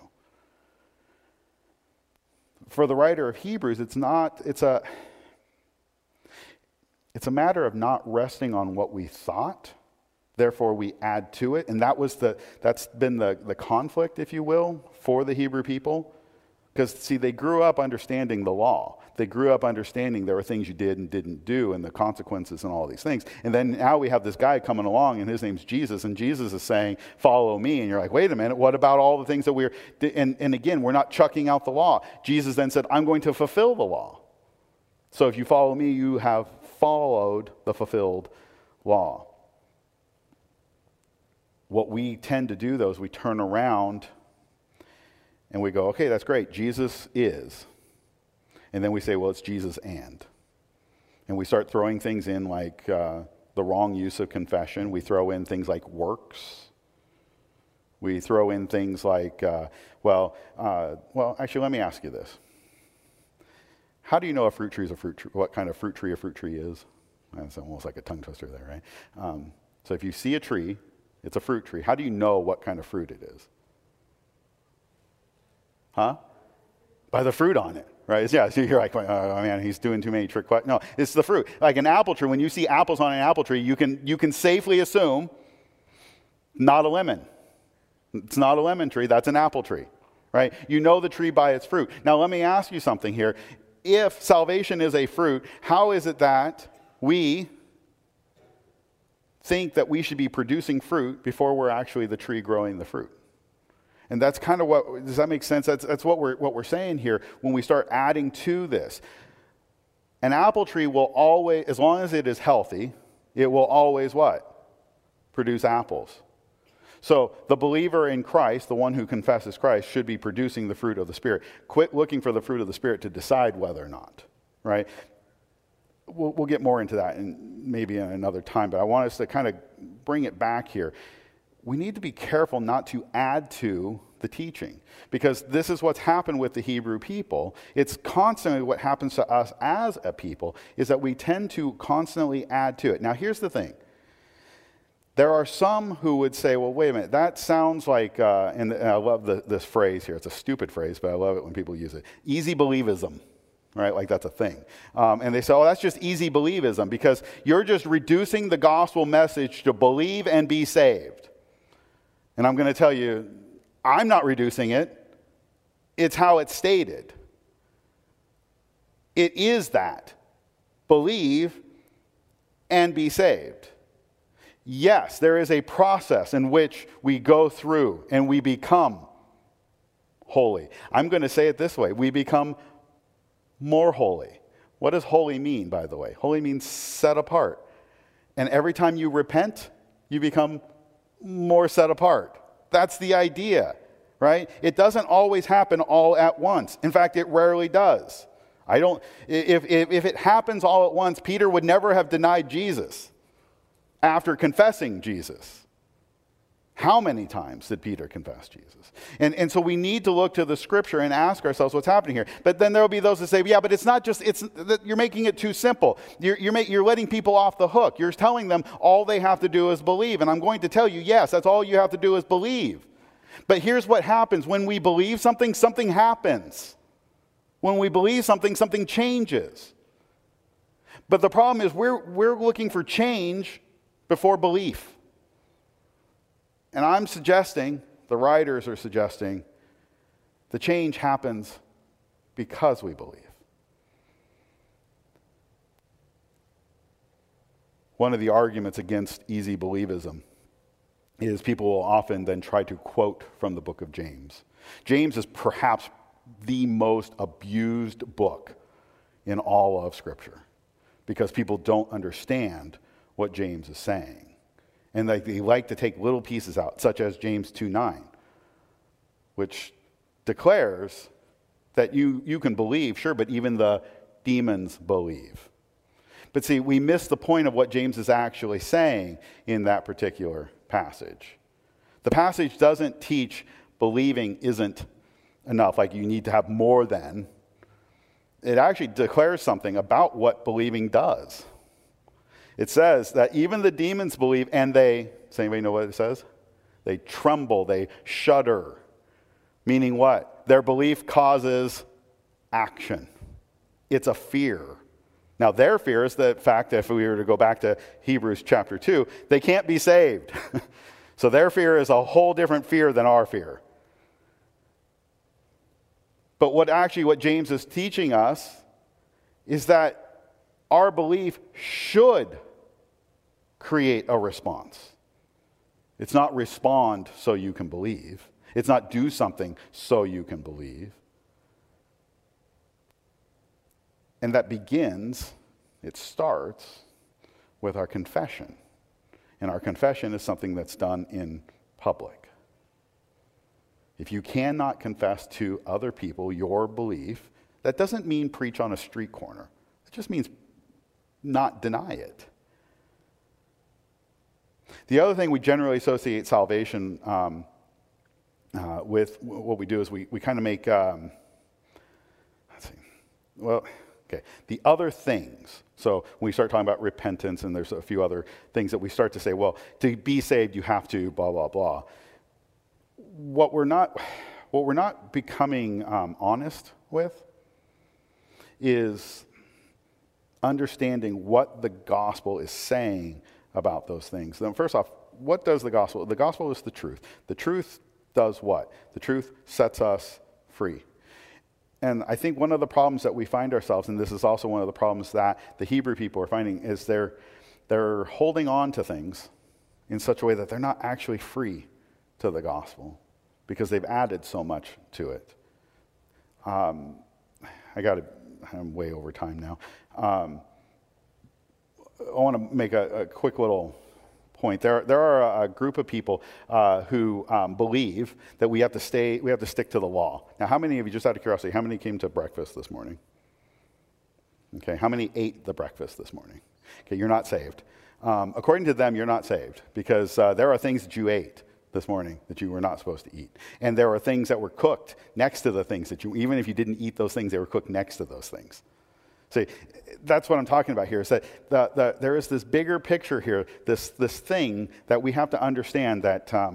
For the writer of Hebrews, it's not, it's a, it's a matter of not resting on what we thought, therefore we add to it. And that was the, that's been the, the conflict, if you will, for the Hebrew people. Because, see, they grew up understanding the law. They grew up understanding there were things you did and didn't do and the consequences and all these things. And then now we have this guy coming along, and his name's Jesus, and Jesus is saying, follow me. And you're like, wait a minute, what about all the things that we're... And, and again, we're not chucking out the law. Jesus then said, I'm going to fulfill the law. So if you follow me, you have followed the fulfilled law. What we tend to do, though, is we turn around and we go, okay, that's great. Jesus is. And then we say, well, it's Jesus and. And we start throwing things in like uh, the wrong use of confession. We throw in things like works. We throw in things like, uh, well, uh, well, actually, let me ask you this. How do you know a fruit tree is a fruit tree? What kind of fruit tree a fruit tree is? That's almost like a tongue twister there, right? Um, so if you see a tree, it's a fruit tree. How do you know what kind of fruit it is? Huh? By the fruit on it, right? Yeah, so you're like, oh man, he's doing too many trick questions. No, it's the fruit. Like an apple tree, when you see apples on an apple tree, you can you can safely assume not a lemon. It's not a lemon tree, that's an apple tree, right? You know the tree by its fruit. Now let me ask you something here. If salvation is a fruit, how is it that we think that we should be producing fruit before we're actually the tree growing the fruit? And that's kind of what, does that make sense? That's, that's what we're, what we're saying here when we start adding to this. An apple tree will always, as long as it is healthy, it will always what? Produce apples. So the believer in Christ, the one who confesses Christ, should be producing the fruit of the Spirit. Quit looking for the fruit of the Spirit to decide whether or not, right? We'll, we'll get more into that in, maybe in another time, but I want us to kind of bring it back here. We need to be careful not to add to the teaching, because this is what's happened with the Hebrew people. It's constantly what happens to us as a people, is that we tend to constantly add to it. Now, here's the thing. There are some who would say, well, wait a minute, that sounds like, uh, and, and I love the, this phrase here. It's a stupid phrase, but I love it when people use it. Easy believism, right? Like that's a thing. Um, and they say, oh, that's just easy believism because you're just reducing the gospel message to believe and be saved. And I'm going to tell you, I'm not reducing it. It's how it's stated. It is that. Believe and be saved. Yes, there is a process in which we go through and we become holy. I'm going to say it this way. We become more holy. What does holy mean, by the way? Holy means set apart. And every time you repent, you become more set apart. That's the idea, right? It doesn't always happen all at once. In fact, it rarely does. I don't, if, if, if it happens all at once, Peter would never have denied Jesus after confessing Jesus. How many times did Peter confess Jesus? And, and so we need to look to the scripture and ask ourselves what's happening here. But then there will be those that say, yeah, but it's not just, it's you're making it too simple. You're, you're, make, you're letting people off the hook. You're telling them all they have to do is believe. And I'm going to tell you, yes, that's all you have to do is believe. But here's what happens. When we believe something, something happens. When we believe something, something changes. But the problem is we're, we're looking for change before belief. And I'm suggesting, the writers are suggesting, the change happens because we believe. One of the arguments against easy believism is people will often then try to quote from the book of James. James is perhaps the most abused book in all of Scripture because people don't understand what James is saying. And they, they like to take little pieces out, such as James two nine, which declares that you, you can believe, sure, but even the demons believe. But see, we miss the point of what James is actually saying in that particular passage. The passage doesn't teach believing isn't enough, like you need to have more than. It actually declares something about what believing does. It says that even the demons believe and they, does anybody know what it says? They tremble, they shudder. Meaning what? Their belief causes action. It's a fear. Now their fear is the fact that if we were to go back to Hebrews chapter two, they can't be saved. So their fear is a whole different fear than our fear. But what actually what James is teaching us is that our belief should create a response. It's not respond so you can believe. It's not do something so you can believe. And that begins, it starts with our confession. And our confession is something that's done in public. If you cannot confess to other people your belief, that doesn't mean preach on a street corner. It just means not deny it. The other thing we generally associate salvation um, uh, with, what we do is we, we kind of make, um, let's see, well, Okay, the other things. So when we start talking about repentance, and there's a few other things that we start to say, well, to be saved, you have to blah, blah, blah. What we're not, what we're not becoming um, honest with is understanding what the gospel is saying about those things. Then first off, what does the gospel? The gospel is the truth. The truth does what? The truth sets us free. And I think one of the problems that we find ourselves, and this is also one of the problems that the Hebrew people are finding, is they're, they're holding on to things in such a way that they're not actually free to the gospel because they've added so much to it. Um, I got to, I'm way over time now. Um, I want to make a, a quick little point. There, there are a group of people uh, who um, believe that we have to stay, we have to stick to the law. Now, how many of you, just out of curiosity, how many came to breakfast this morning? Okay, how many ate the breakfast this morning? Okay, you're not saved. Um, according to them, you're not saved because uh, there are things that you ate this morning that you were not supposed to eat. And there are things that were cooked next to the things that you, even if you didn't eat those things, they were cooked next to those things. See, that's what I'm talking about here, is that the, the, there is this bigger picture here, this, this thing that we have to understand that um,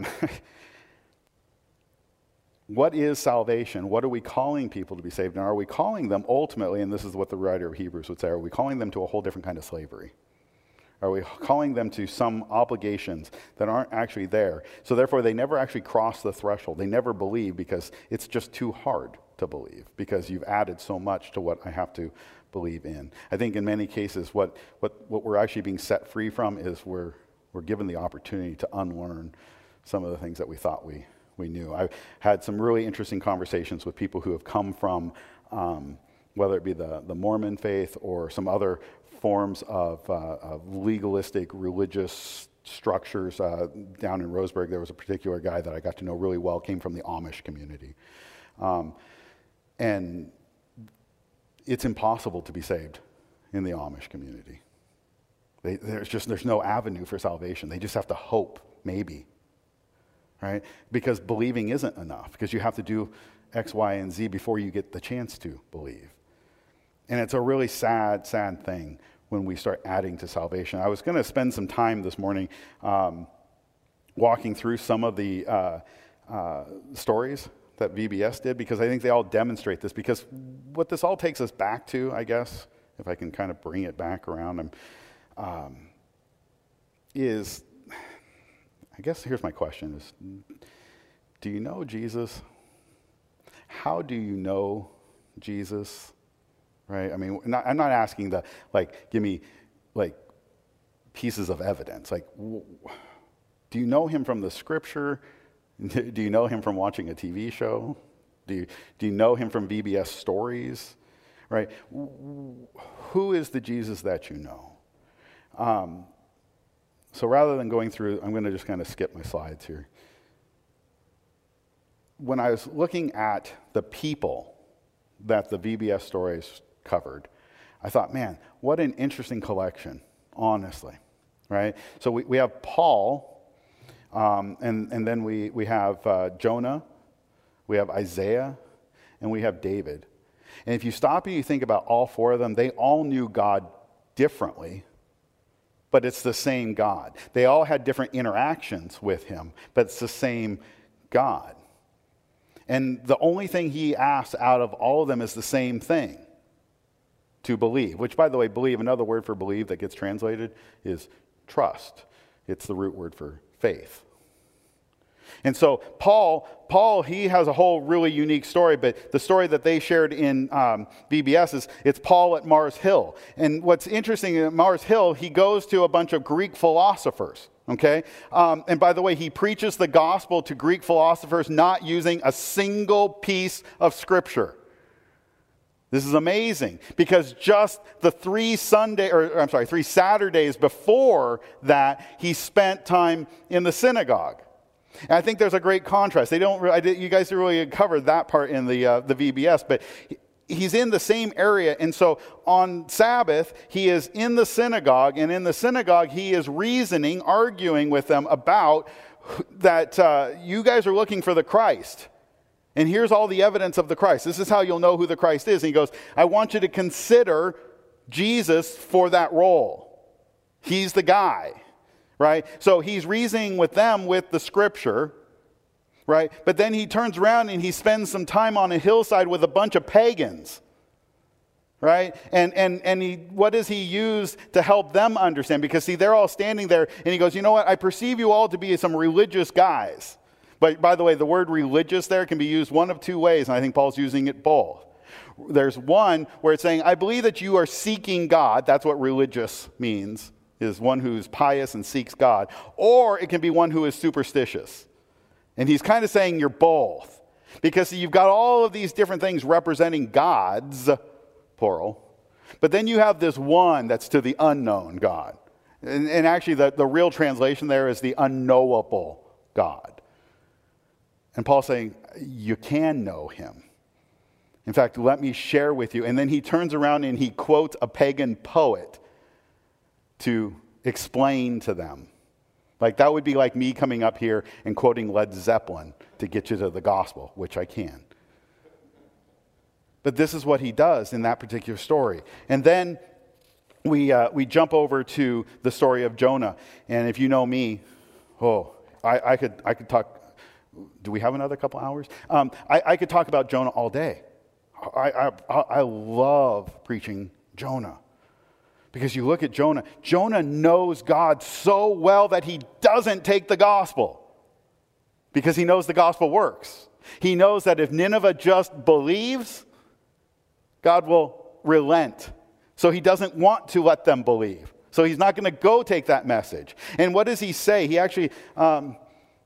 what is salvation? What are we calling people to be saved? And are we calling them ultimately, and this is what the writer of Hebrews would say, are we calling them to a whole different kind of slavery? Are we calling them to some obligations that aren't actually there? So therefore, they never actually cross the threshold. They never believe because it's just too hard to believe because you've added so much to what I have to believe in. I think in many cases what, what, what we're actually being set free from is we're, we're given the opportunity to unlearn some of the things that we thought we, we knew. I've had some really interesting conversations with people who have come from, um, whether it be the, the Mormon faith or some other forms of, uh, of legalistic religious structures. Uh, down in Roseburg, there was a particular guy that I got to know really well, came from the Amish community. Um, and it's impossible to be saved in the Amish community. They, there's just, there's no avenue for salvation. They just have to hope, maybe, right? Because believing isn't enough, because you have to do X, Y, and Z before you get the chance to believe. And it's a really sad, sad thing when we start adding to salvation. I was going to spend some time this morning um, walking through some of the uh, uh, stories that V B S did, because I think they all demonstrate this. Because what this all takes us back to, I guess, if I can kind of bring it back around, um, is, I guess here's my question is, do you know Jesus? How do you know Jesus? Right? I mean, not, I'm not asking the, like, give me, like, pieces of evidence. Like, w- do you know him from the scripture? Do you know him from watching a T V show? Do you, do you know him from V B S stories? Right? Who is the Jesus that you know? Um, so rather than going through, I'm going to just kind of skip my slides here. When I was looking at the people that the V B S stories covered, I thought, man, what an interesting collection, honestly. Right? So we, we have Paul. Um, and, and then we, we have uh, Jonah, we have Isaiah, and we have David. And if you stop and you think about all four of them, they all knew God differently, but it's the same God. They all had different interactions with him, but it's the same God. And the only thing he asks out of all of them is the same thing, to believe. Which, by the way, believe, another word for believe that gets translated is trust. It's the root word for faith. And so Paul, Paul, he has a whole really unique story, but the story that they shared in um, V B S is it's Paul at Mars Hill. And what's interesting at Mars Hill, he goes to a bunch of Greek philosophers, okay? Um, and by the way, he preaches the gospel to Greek philosophers not using a single piece of scripture. This is amazing, because just the three Sunday, or I'm sorry, three Saturdays before that, he spent time in the synagogue. And I think there's a great contrast. They don't. I did, you guys really covered that part in the uh, the V B S, but he's in the same area, and so on Sabbath he is in the synagogue, and in the synagogue he is reasoning, arguing with them about that uh, you guys are looking for the Christ. And here's all the evidence of the Christ. This is how you'll know who the Christ is. And he goes, I want you to consider Jesus for that role. He's the guy, right? So he's reasoning with them with the scripture, right? But then he turns around and he spends some time on a hillside with a bunch of pagans, right? And and and he, what does he use to help them understand? Because see, they're all standing there, and he goes, you know what? I perceive you all to be some religious guys. But by the way, the word religious there can be used one of two ways, and I think Paul's using it both. There's one where it's saying, I believe that you are seeking God. That's what religious means, is one who's pious and seeks God. Or it can be one who is superstitious. And he's kind of saying you're both. Because you've got all of these different things representing gods, plural. But then you have this one that's to the unknown God. And, and actually the, the real translation there is the unknowable God. And Paul's saying, you can know him. In fact, let me share with you. And then he turns around and he quotes a pagan poet to explain to them. Like that would be like me coming up here and quoting Led Zeppelin to get you to the gospel, which I can. But this is what he does in that particular story. And then we uh, we jump over to the story of Jonah. And if you know me, oh, I, I could I could talk. Do we have another couple hours? Um, I, I could talk about Jonah all day. I, I, I love preaching Jonah. Because you look at Jonah, Jonah knows God so well that he doesn't take the gospel. Because he knows the gospel works. He knows that if Nineveh just believes, God will relent. So he doesn't want to let them believe. So he's not going to go take that message. And what does he say? He actually... Um,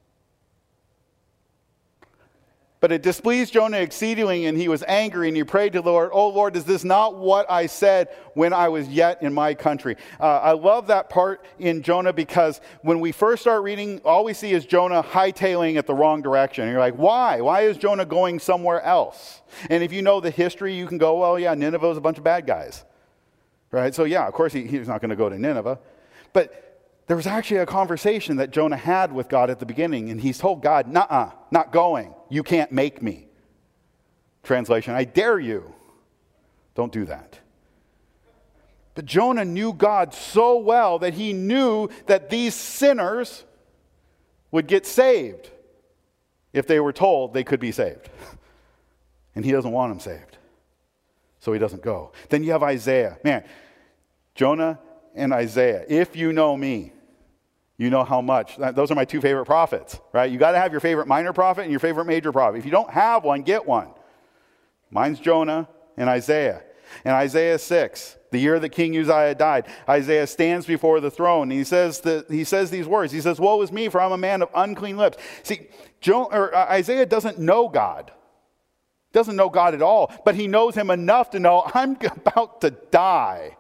But it displeased Jonah exceedingly, and he was angry, and he prayed to the Lord, oh Lord, is this not what I said when I was yet in my country? Uh, I love that part in Jonah because when we first start reading, all we see is Jonah hightailing it the wrong direction. And you're like, why? Why is Jonah going somewhere else? And if you know the history, you can go, well, yeah, Nineveh was a bunch of bad guys. Right? So yeah, of course he, he's not going to go to Nineveh. But there was actually a conversation that Jonah had with God at the beginning, and he's told God, nuh-uh, not going. You can't make me. Translation, I dare you. Don't do that. But Jonah knew God so well that he knew that these sinners would get saved if they were told they could be saved. And he doesn't want them saved. So he doesn't go. Then you have Isaiah. Man, Jonah and Isaiah, if you know me, you know how much. Those are my two favorite prophets, right? You got to have your favorite minor prophet and your favorite major prophet. If you don't have one, get one. Mine's Jonah and Isaiah. And Isaiah six, the year that King Uzziah died, Isaiah stands before the throne and he says that he says these words. He says, woe is me, for I'm a man of unclean lips. See, Jo- or, uh, Isaiah doesn't know God. Doesn't know God at all, but he knows him enough to know I'm about to die.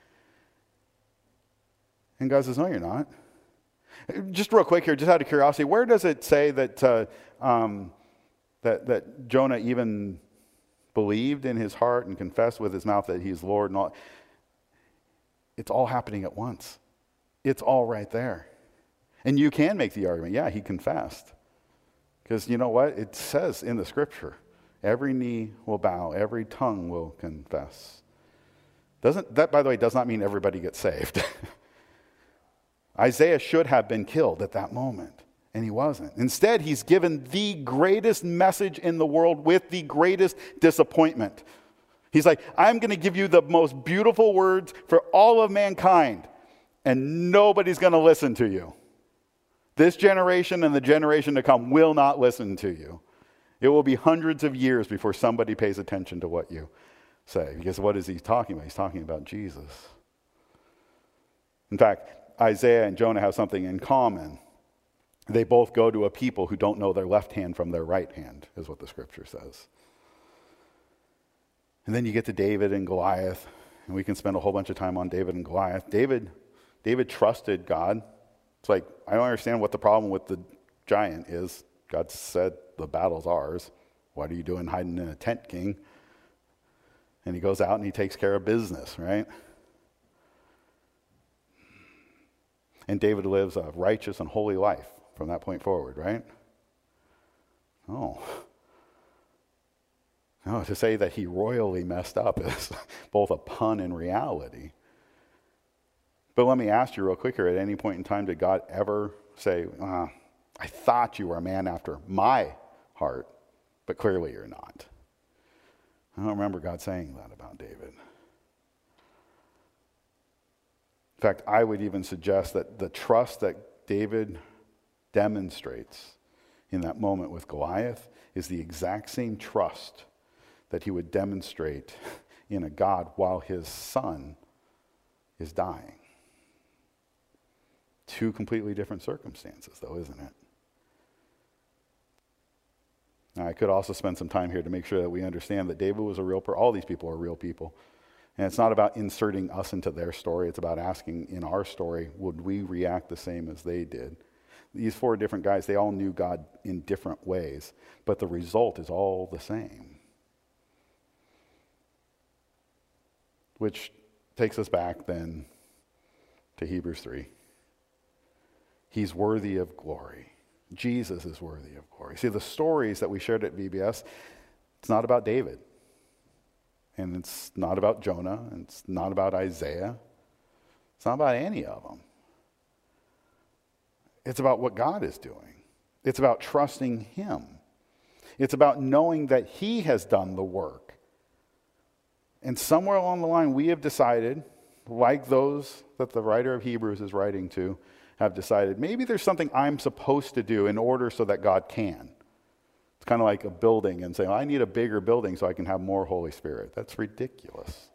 And God says, no, you're not. Just real quick here, just out of curiosity, where does it say that uh, um, that that Jonah even believed in his heart and confessed with his mouth that he's Lord and all? It's all happening at once. It's all right there. And you can make the argument, yeah, he confessed. Because you know what? It says in the scripture, every knee will bow, every tongue will confess. Doesn't that, by the way, does not mean everybody gets saved. Isaiah should have been killed at that moment, and he wasn't. Instead, he's given the greatest message in the world with the greatest disappointment. He's like, I'm going to give you the most beautiful words for all of mankind, and nobody's going to listen to you. This generation and the generation to come will not listen to you. It will be hundreds of years before somebody pays attention to what you say. Because what is he talking about? He's talking about Jesus. In fact, Isaiah and Jonah have something in common. They both go to a people who don't know their left hand from their right hand, is what the scripture says. And then you get to David and Goliath, and we can spend a whole bunch of time on David and Goliath. David, David trusted God. It's like, I don't understand what the problem with the giant is. God said the battle's ours. What are you doing hiding in a tent, king? And he goes out and he takes care of business, right? And David lives a righteous and holy life from that point forward, right? Oh. No, to say that he royally messed up is both a pun and reality. But let me ask you real quick here, at any point in time, did God ever say, uh, I thought you were a man after my heart, but clearly you're not? I don't remember God saying that about David. In fact, I would even suggest that the trust that David demonstrates in that moment with Goliath is the exact same trust that he would demonstrate in a God while his son is dying. Two completely different circumstances, though, isn't it? Now, I could also spend some time here to make sure that we understand that David was a real person. All these people are real people. And it's not about inserting us into their story. It's about asking, in our story, would we react the same as they did? These four different guys, they all knew God in different ways, but the result is all the same. Which takes us back then to Hebrews three. He's worthy of glory. Jesus is worthy of glory. See, the stories that we shared at V B S, it's not about David. And it's not about Jonah. And it's not about Isaiah. It's not about any of them. It's about what God is doing. It's about trusting him. It's about knowing that he has done the work. And somewhere along the line, we have decided, like those that the writer of Hebrews is writing to, have decided, maybe there's something I'm supposed to do in order so that God can. It's kind of like a building and saying, I need a bigger building so I can have more Holy Spirit. That's ridiculous.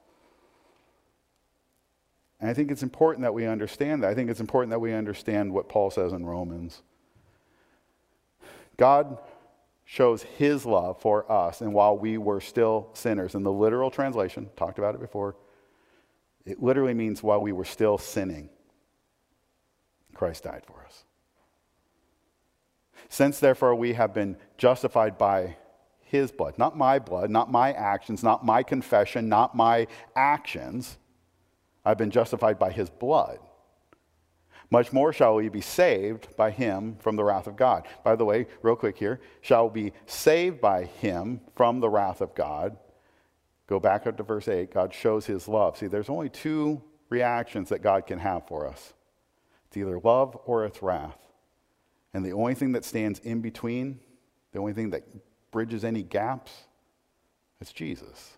And I think it's important that we understand that. I think it's important that we understand what Paul says in Romans. God shows his love for us, and while we were still sinners, in the literal translation, talked about it before, it literally means while we were still sinning, Christ died for us. Since therefore we have been justified by his blood, not my blood, not my actions, not my confession, not my actions, I've been justified by his blood. Much more shall we be saved by him from the wrath of God. By the way, real quick here, shall be saved by him from the wrath of God. Go back up to verse eight. God shows his love. See, there's only two reactions that God can have for us. It's either love or it's wrath. And the only thing that stands in between, the only thing that bridges any gaps, it's Jesus.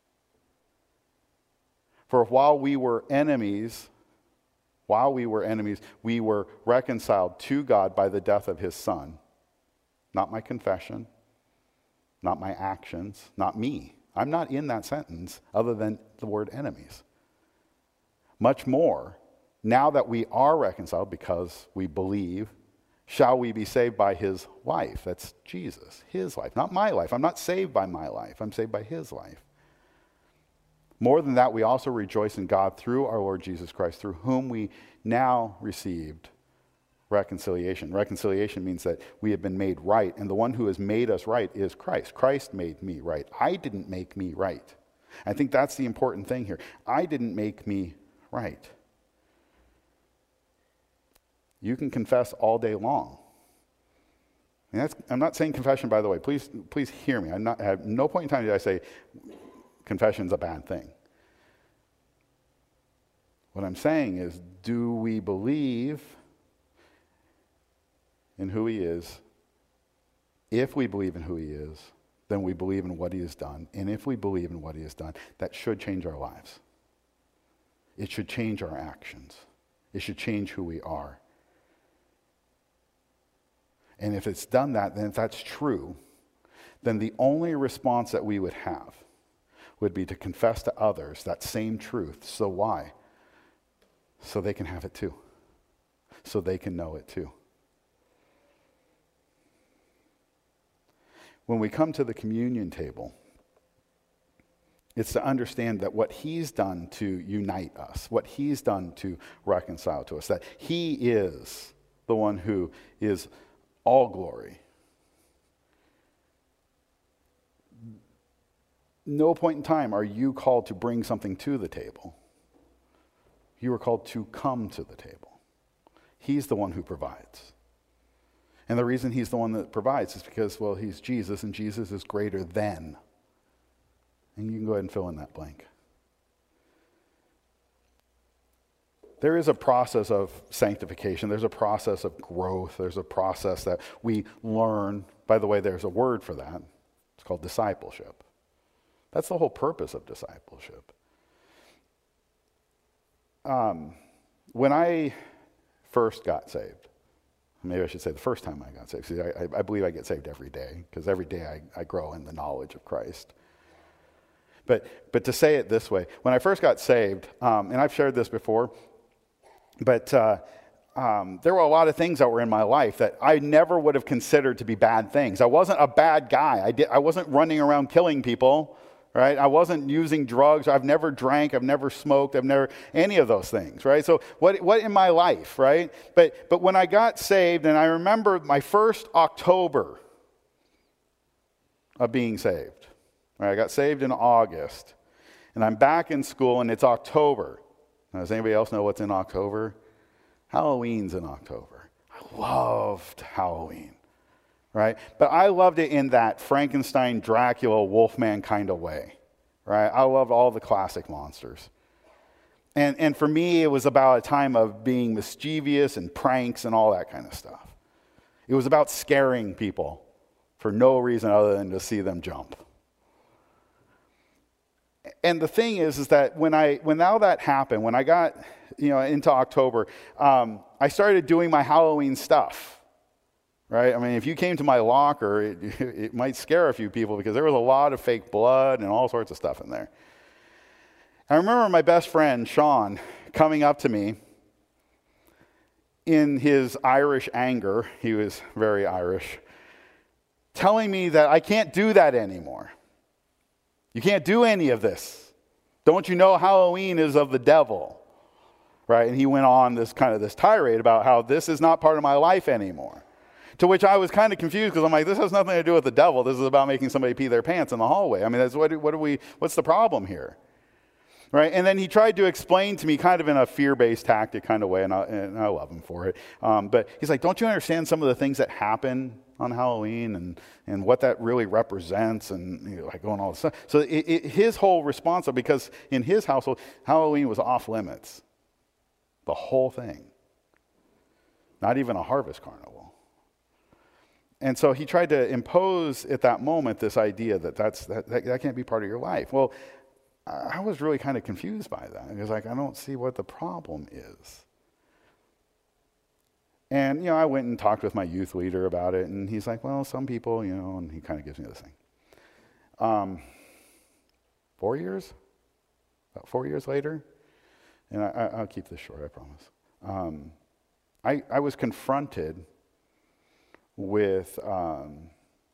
For while we were enemies, while we were enemies, we were reconciled to God by the death of his Son. Not my confession, not my actions, not me. I'm not in that sentence other than the word enemies. Much more, now that we are reconciled because we believe, shall we be saved by his life. That's Jesus, his life, not my life. I'm not saved by my life. I'm saved by his life. More than that, we also rejoice in God through our Lord Jesus Christ, through whom we now received reconciliation. Reconciliation means that we have been made right, and the one who has made us right is Christ. Christ made me right. I didn't make me right. I think that's the important thing here. I didn't make me right. You can confess all day long. And that's, I'm not saying confession, by the way. Please, please hear me. I'm not, at no point in time did I say confession's a bad thing. What I'm saying is, do we believe in who he is? If we believe in who he is, then we believe in what he has done. And if we believe in what he has done, that should change our lives. It should change our actions. It should change who we are. And if it's done that, then if that's true, then the only response that we would have would be to confess to others that same truth. So why? So they can have it too. So they can know it too. When we come to the communion table, it's to understand that what he's done to unite us, what he's done to reconcile to us, that he is the one who is all glory. No point in time are you called to bring something to the table. You are called to come to the table. He's the one who provides. And the reason he's the one that provides is because, well, he's Jesus, and Jesus is greater than And you can go ahead and fill in that blank. There is a process of sanctification. There's a process of growth. There's a process that we learn. By the way, there's a word for that. It's called discipleship. That's the whole purpose of discipleship. Um, when I first got saved, maybe I should say the first time I got saved. See, I, I believe I get saved every day because every day I, I grow in the knowledge of Christ. But but to say it this way, when I first got saved, um, and I've shared this before, but uh, um, there were a lot of things that were in my life that I never would have considered to be bad things. I wasn't a bad guy. I did. I wasn't running around killing people, right? I wasn't using drugs. I've never drank. I've never smoked. I've never any of those things, right? So what what in my life, right? But but when I got saved, and I remember my first October of being saved. Right? I got saved in August, and I'm back in school, and it's October. Now, does anybody else know what's in October? Halloween's in October. I loved Halloween, right? But I loved it in that Frankenstein, Dracula, Wolfman kind of way, right? I loved all the classic monsters. And, and for me, it was about a time of being mischievous and pranks and all that kind of stuff. It was about scaring people for no reason other than to see them jump. And the thing is, is that when I, when now that happened, when I got, you know, into October, um, I started doing my Halloween stuff, right? I mean, if you came to my locker, it, it might scare a few people because there was a lot of fake blood and all sorts of stuff in there. I remember my best friend, Sean, coming up to me in his Irish anger, he was very Irish, telling me that I can't do that anymore. You can't do any of this. Don't you know Halloween is of the devil? Right? And he went on this kind of this tirade about how this is not part of my life anymore. To which I was kind of confused because I'm like, this has nothing to do with the devil. This is about making somebody pee their pants in the hallway. I mean, that's what, what are we, what's the problem here? Right? And then he tried to explain to me kind of in a fear-based tactic kind of way, and I, and I love him for it. Um, but he's like, don't you understand some of the things that happen on Halloween and, and what that really represents and you know, like going all this stuff. So it, it, his whole response, because in his household, Halloween was off limits. The whole thing. Not even a harvest carnival. And so he tried to impose at that moment this idea that that's, that, that, that can't be part of your life. Well, I was really kind of confused by that. Because like, I don't see what the problem is. And, you know, I went and talked with my youth leader about it, and he's like, well, some people, you know, and he kind of gives me this thing. Um, four years? About four years later, and I, I'll keep this short, I promise. Um, I, I was confronted with um,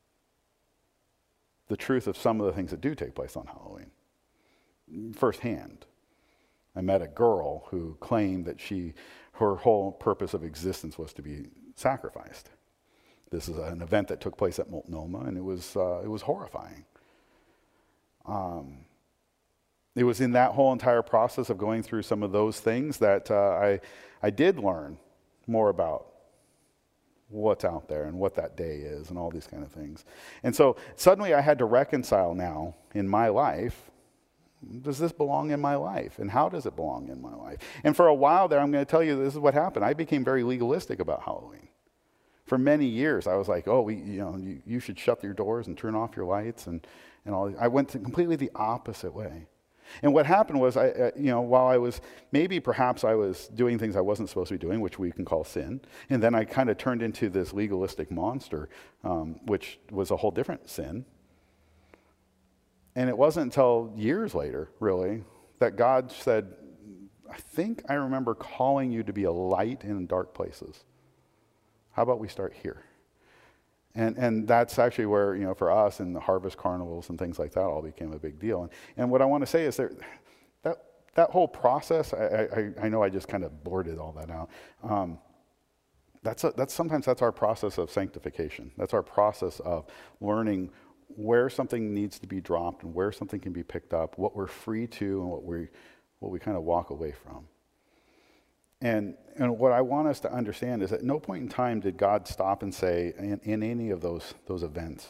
the truth of some of the things that do take place on Halloween, firsthand. I met a girl who claimed that she, her whole purpose of existence was to be sacrificed. This is an event that took place at Multnomah, and it was uh, it was horrifying. Um, it was in that whole entire process of going through some of those things that uh, I I did learn more about what's out there and what that day is and all these kind of things. And so suddenly I had to reconcile now in my life. Does this belong in my life? And how does it belong in my life? And for a while there, I'm going to tell you this is what happened. I became very legalistic about Halloween. For many years, I was like, oh, we, you know, you, you should shut your doors and turn off your lights and, and all. I went to completely the opposite way. And what happened was, I, uh, you know, while I was, maybe perhaps I was doing things I wasn't supposed to be doing, which we can call sin, and then I kind of turned into this legalistic monster, um, which was a whole different sin. And it wasn't until years later, really, that God said, I think I remember calling you to be a light in dark places. How about we start here? And and that's actually where, you know, for us in the harvest carnivals and things like that all became a big deal. And, and what I want to say is that that, that whole process, I, I, I know I just kind of blurted all that out. Um, that's a, that's sometimes that's our process of sanctification. That's our process of learning where something needs to be dropped and where something can be picked up, what we're free to and what we what we kind of walk away from. And and what I want us to understand is at no point in time did God stop and say in, in any of those those events,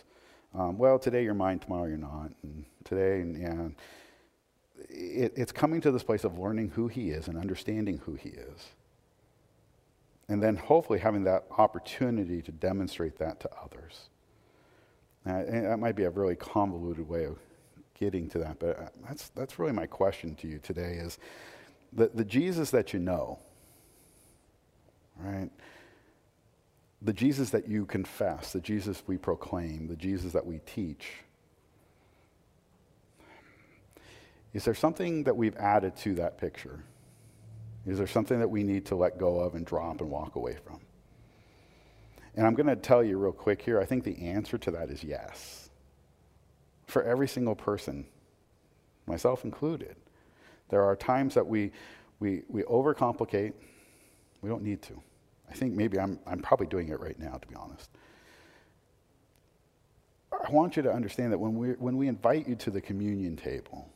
Um, well, today you're mine, tomorrow you're not. And today, yeah. It, it's coming to this place of learning who he is and understanding who he is. And then hopefully having that opportunity to demonstrate that to others. Uh, and that might be a really convoluted way of getting to that, but that's that's really my question to you today is the, the Jesus that you know, right? The Jesus that you confess, the Jesus we proclaim, the Jesus that we teach. Is there something that we've added to that picture? Is there something that we need to let go of and drop and walk away from? And I'm going to tell you real quick here, I think the answer to that is yes. For every single person, myself included, there are times that we we we overcomplicate. We don't need to. I think maybe I'm I'm probably doing it right now, to be honest. I want you to understand that when we when we invite you to the communion table,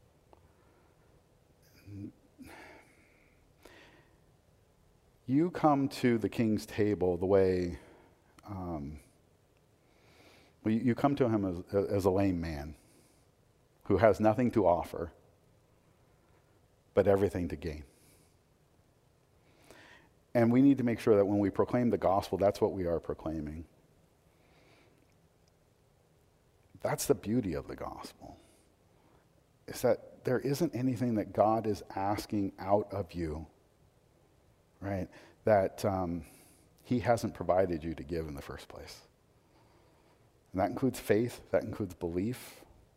you come to the King's table the way, um, well, you, you come to him as, as a lame man who has nothing to offer but everything to gain. And we need to make sure that when we proclaim the gospel, that's what we are proclaiming. That's the beauty of the gospel, is that there isn't anything that God is asking out of you, right, that um, he hasn't provided you to give in the first place. And that includes faith, that includes belief.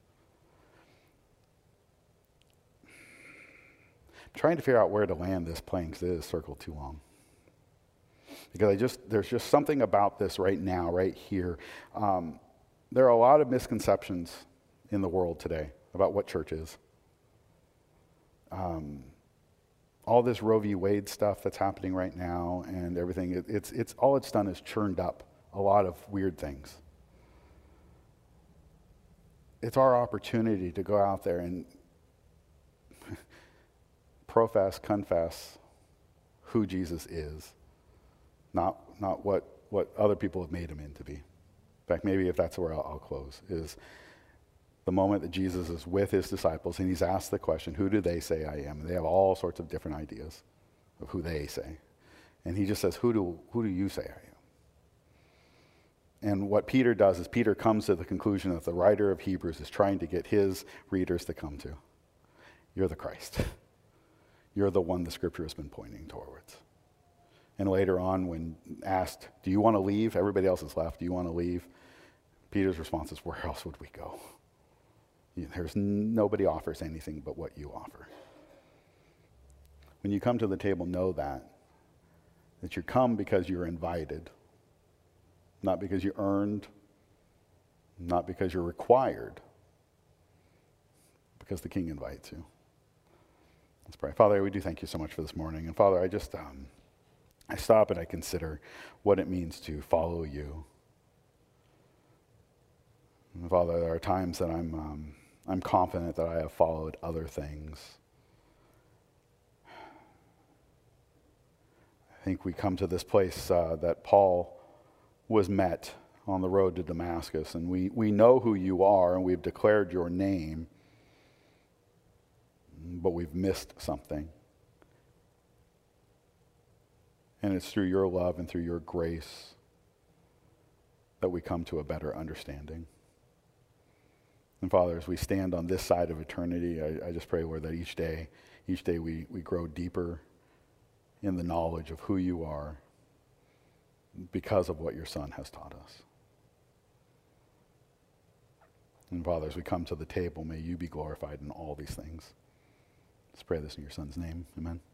I'm trying to figure out where to land this plane because it is circled too long. Because I just there's just something about this right now, right here. Um, there are a lot of misconceptions in the world today about what church is. Um, all this Roe v. Wade stuff that's happening right now and everything, it, it's it's all it's done is churned up a lot of weird things. It's our opportunity to go out there and profess, confess who Jesus is, not not what, what other people have made him into be. In fact, maybe if that's where I'll, I'll close, is the moment that Jesus is with his disciples and he's asked the question, who do they say I am? And they have all sorts of different ideas of who they say. And he just says, who do, who do you say I am? And what Peter does is Peter comes to the conclusion that the writer of Hebrews is trying to get his readers to come to. You're the Christ. You're the one the scripture has been pointing towards. And later on, when asked, do you want to leave? Everybody else is left. Do you want to leave? Peter's response is, where else would we go? There's nobody offers anything but what you offer. When you come to the table, know that. That you come because you're invited. Not because you earned. Not because you're required. Because the King invites you. Let's pray. Father, we do thank you so much for this morning. And Father, I just, um, I stop and I consider what it means to follow you. And Father, there are times that I'm, um, I'm confident that I have followed other things. I think we come to this place uh, that Paul was met on the road to Damascus, and we, we know who you are, and we've declared your name, but we've missed something. And it's through your love and through your grace that we come to a better understanding. And Father, as we stand on this side of eternity, I, I just pray, Lord, that each day, each day we, we grow deeper in the knowledge of who you are because of what your Son has taught us. And Father, as we come to the table, may you be glorified in all these things. Let's pray this in your Son's name. Amen.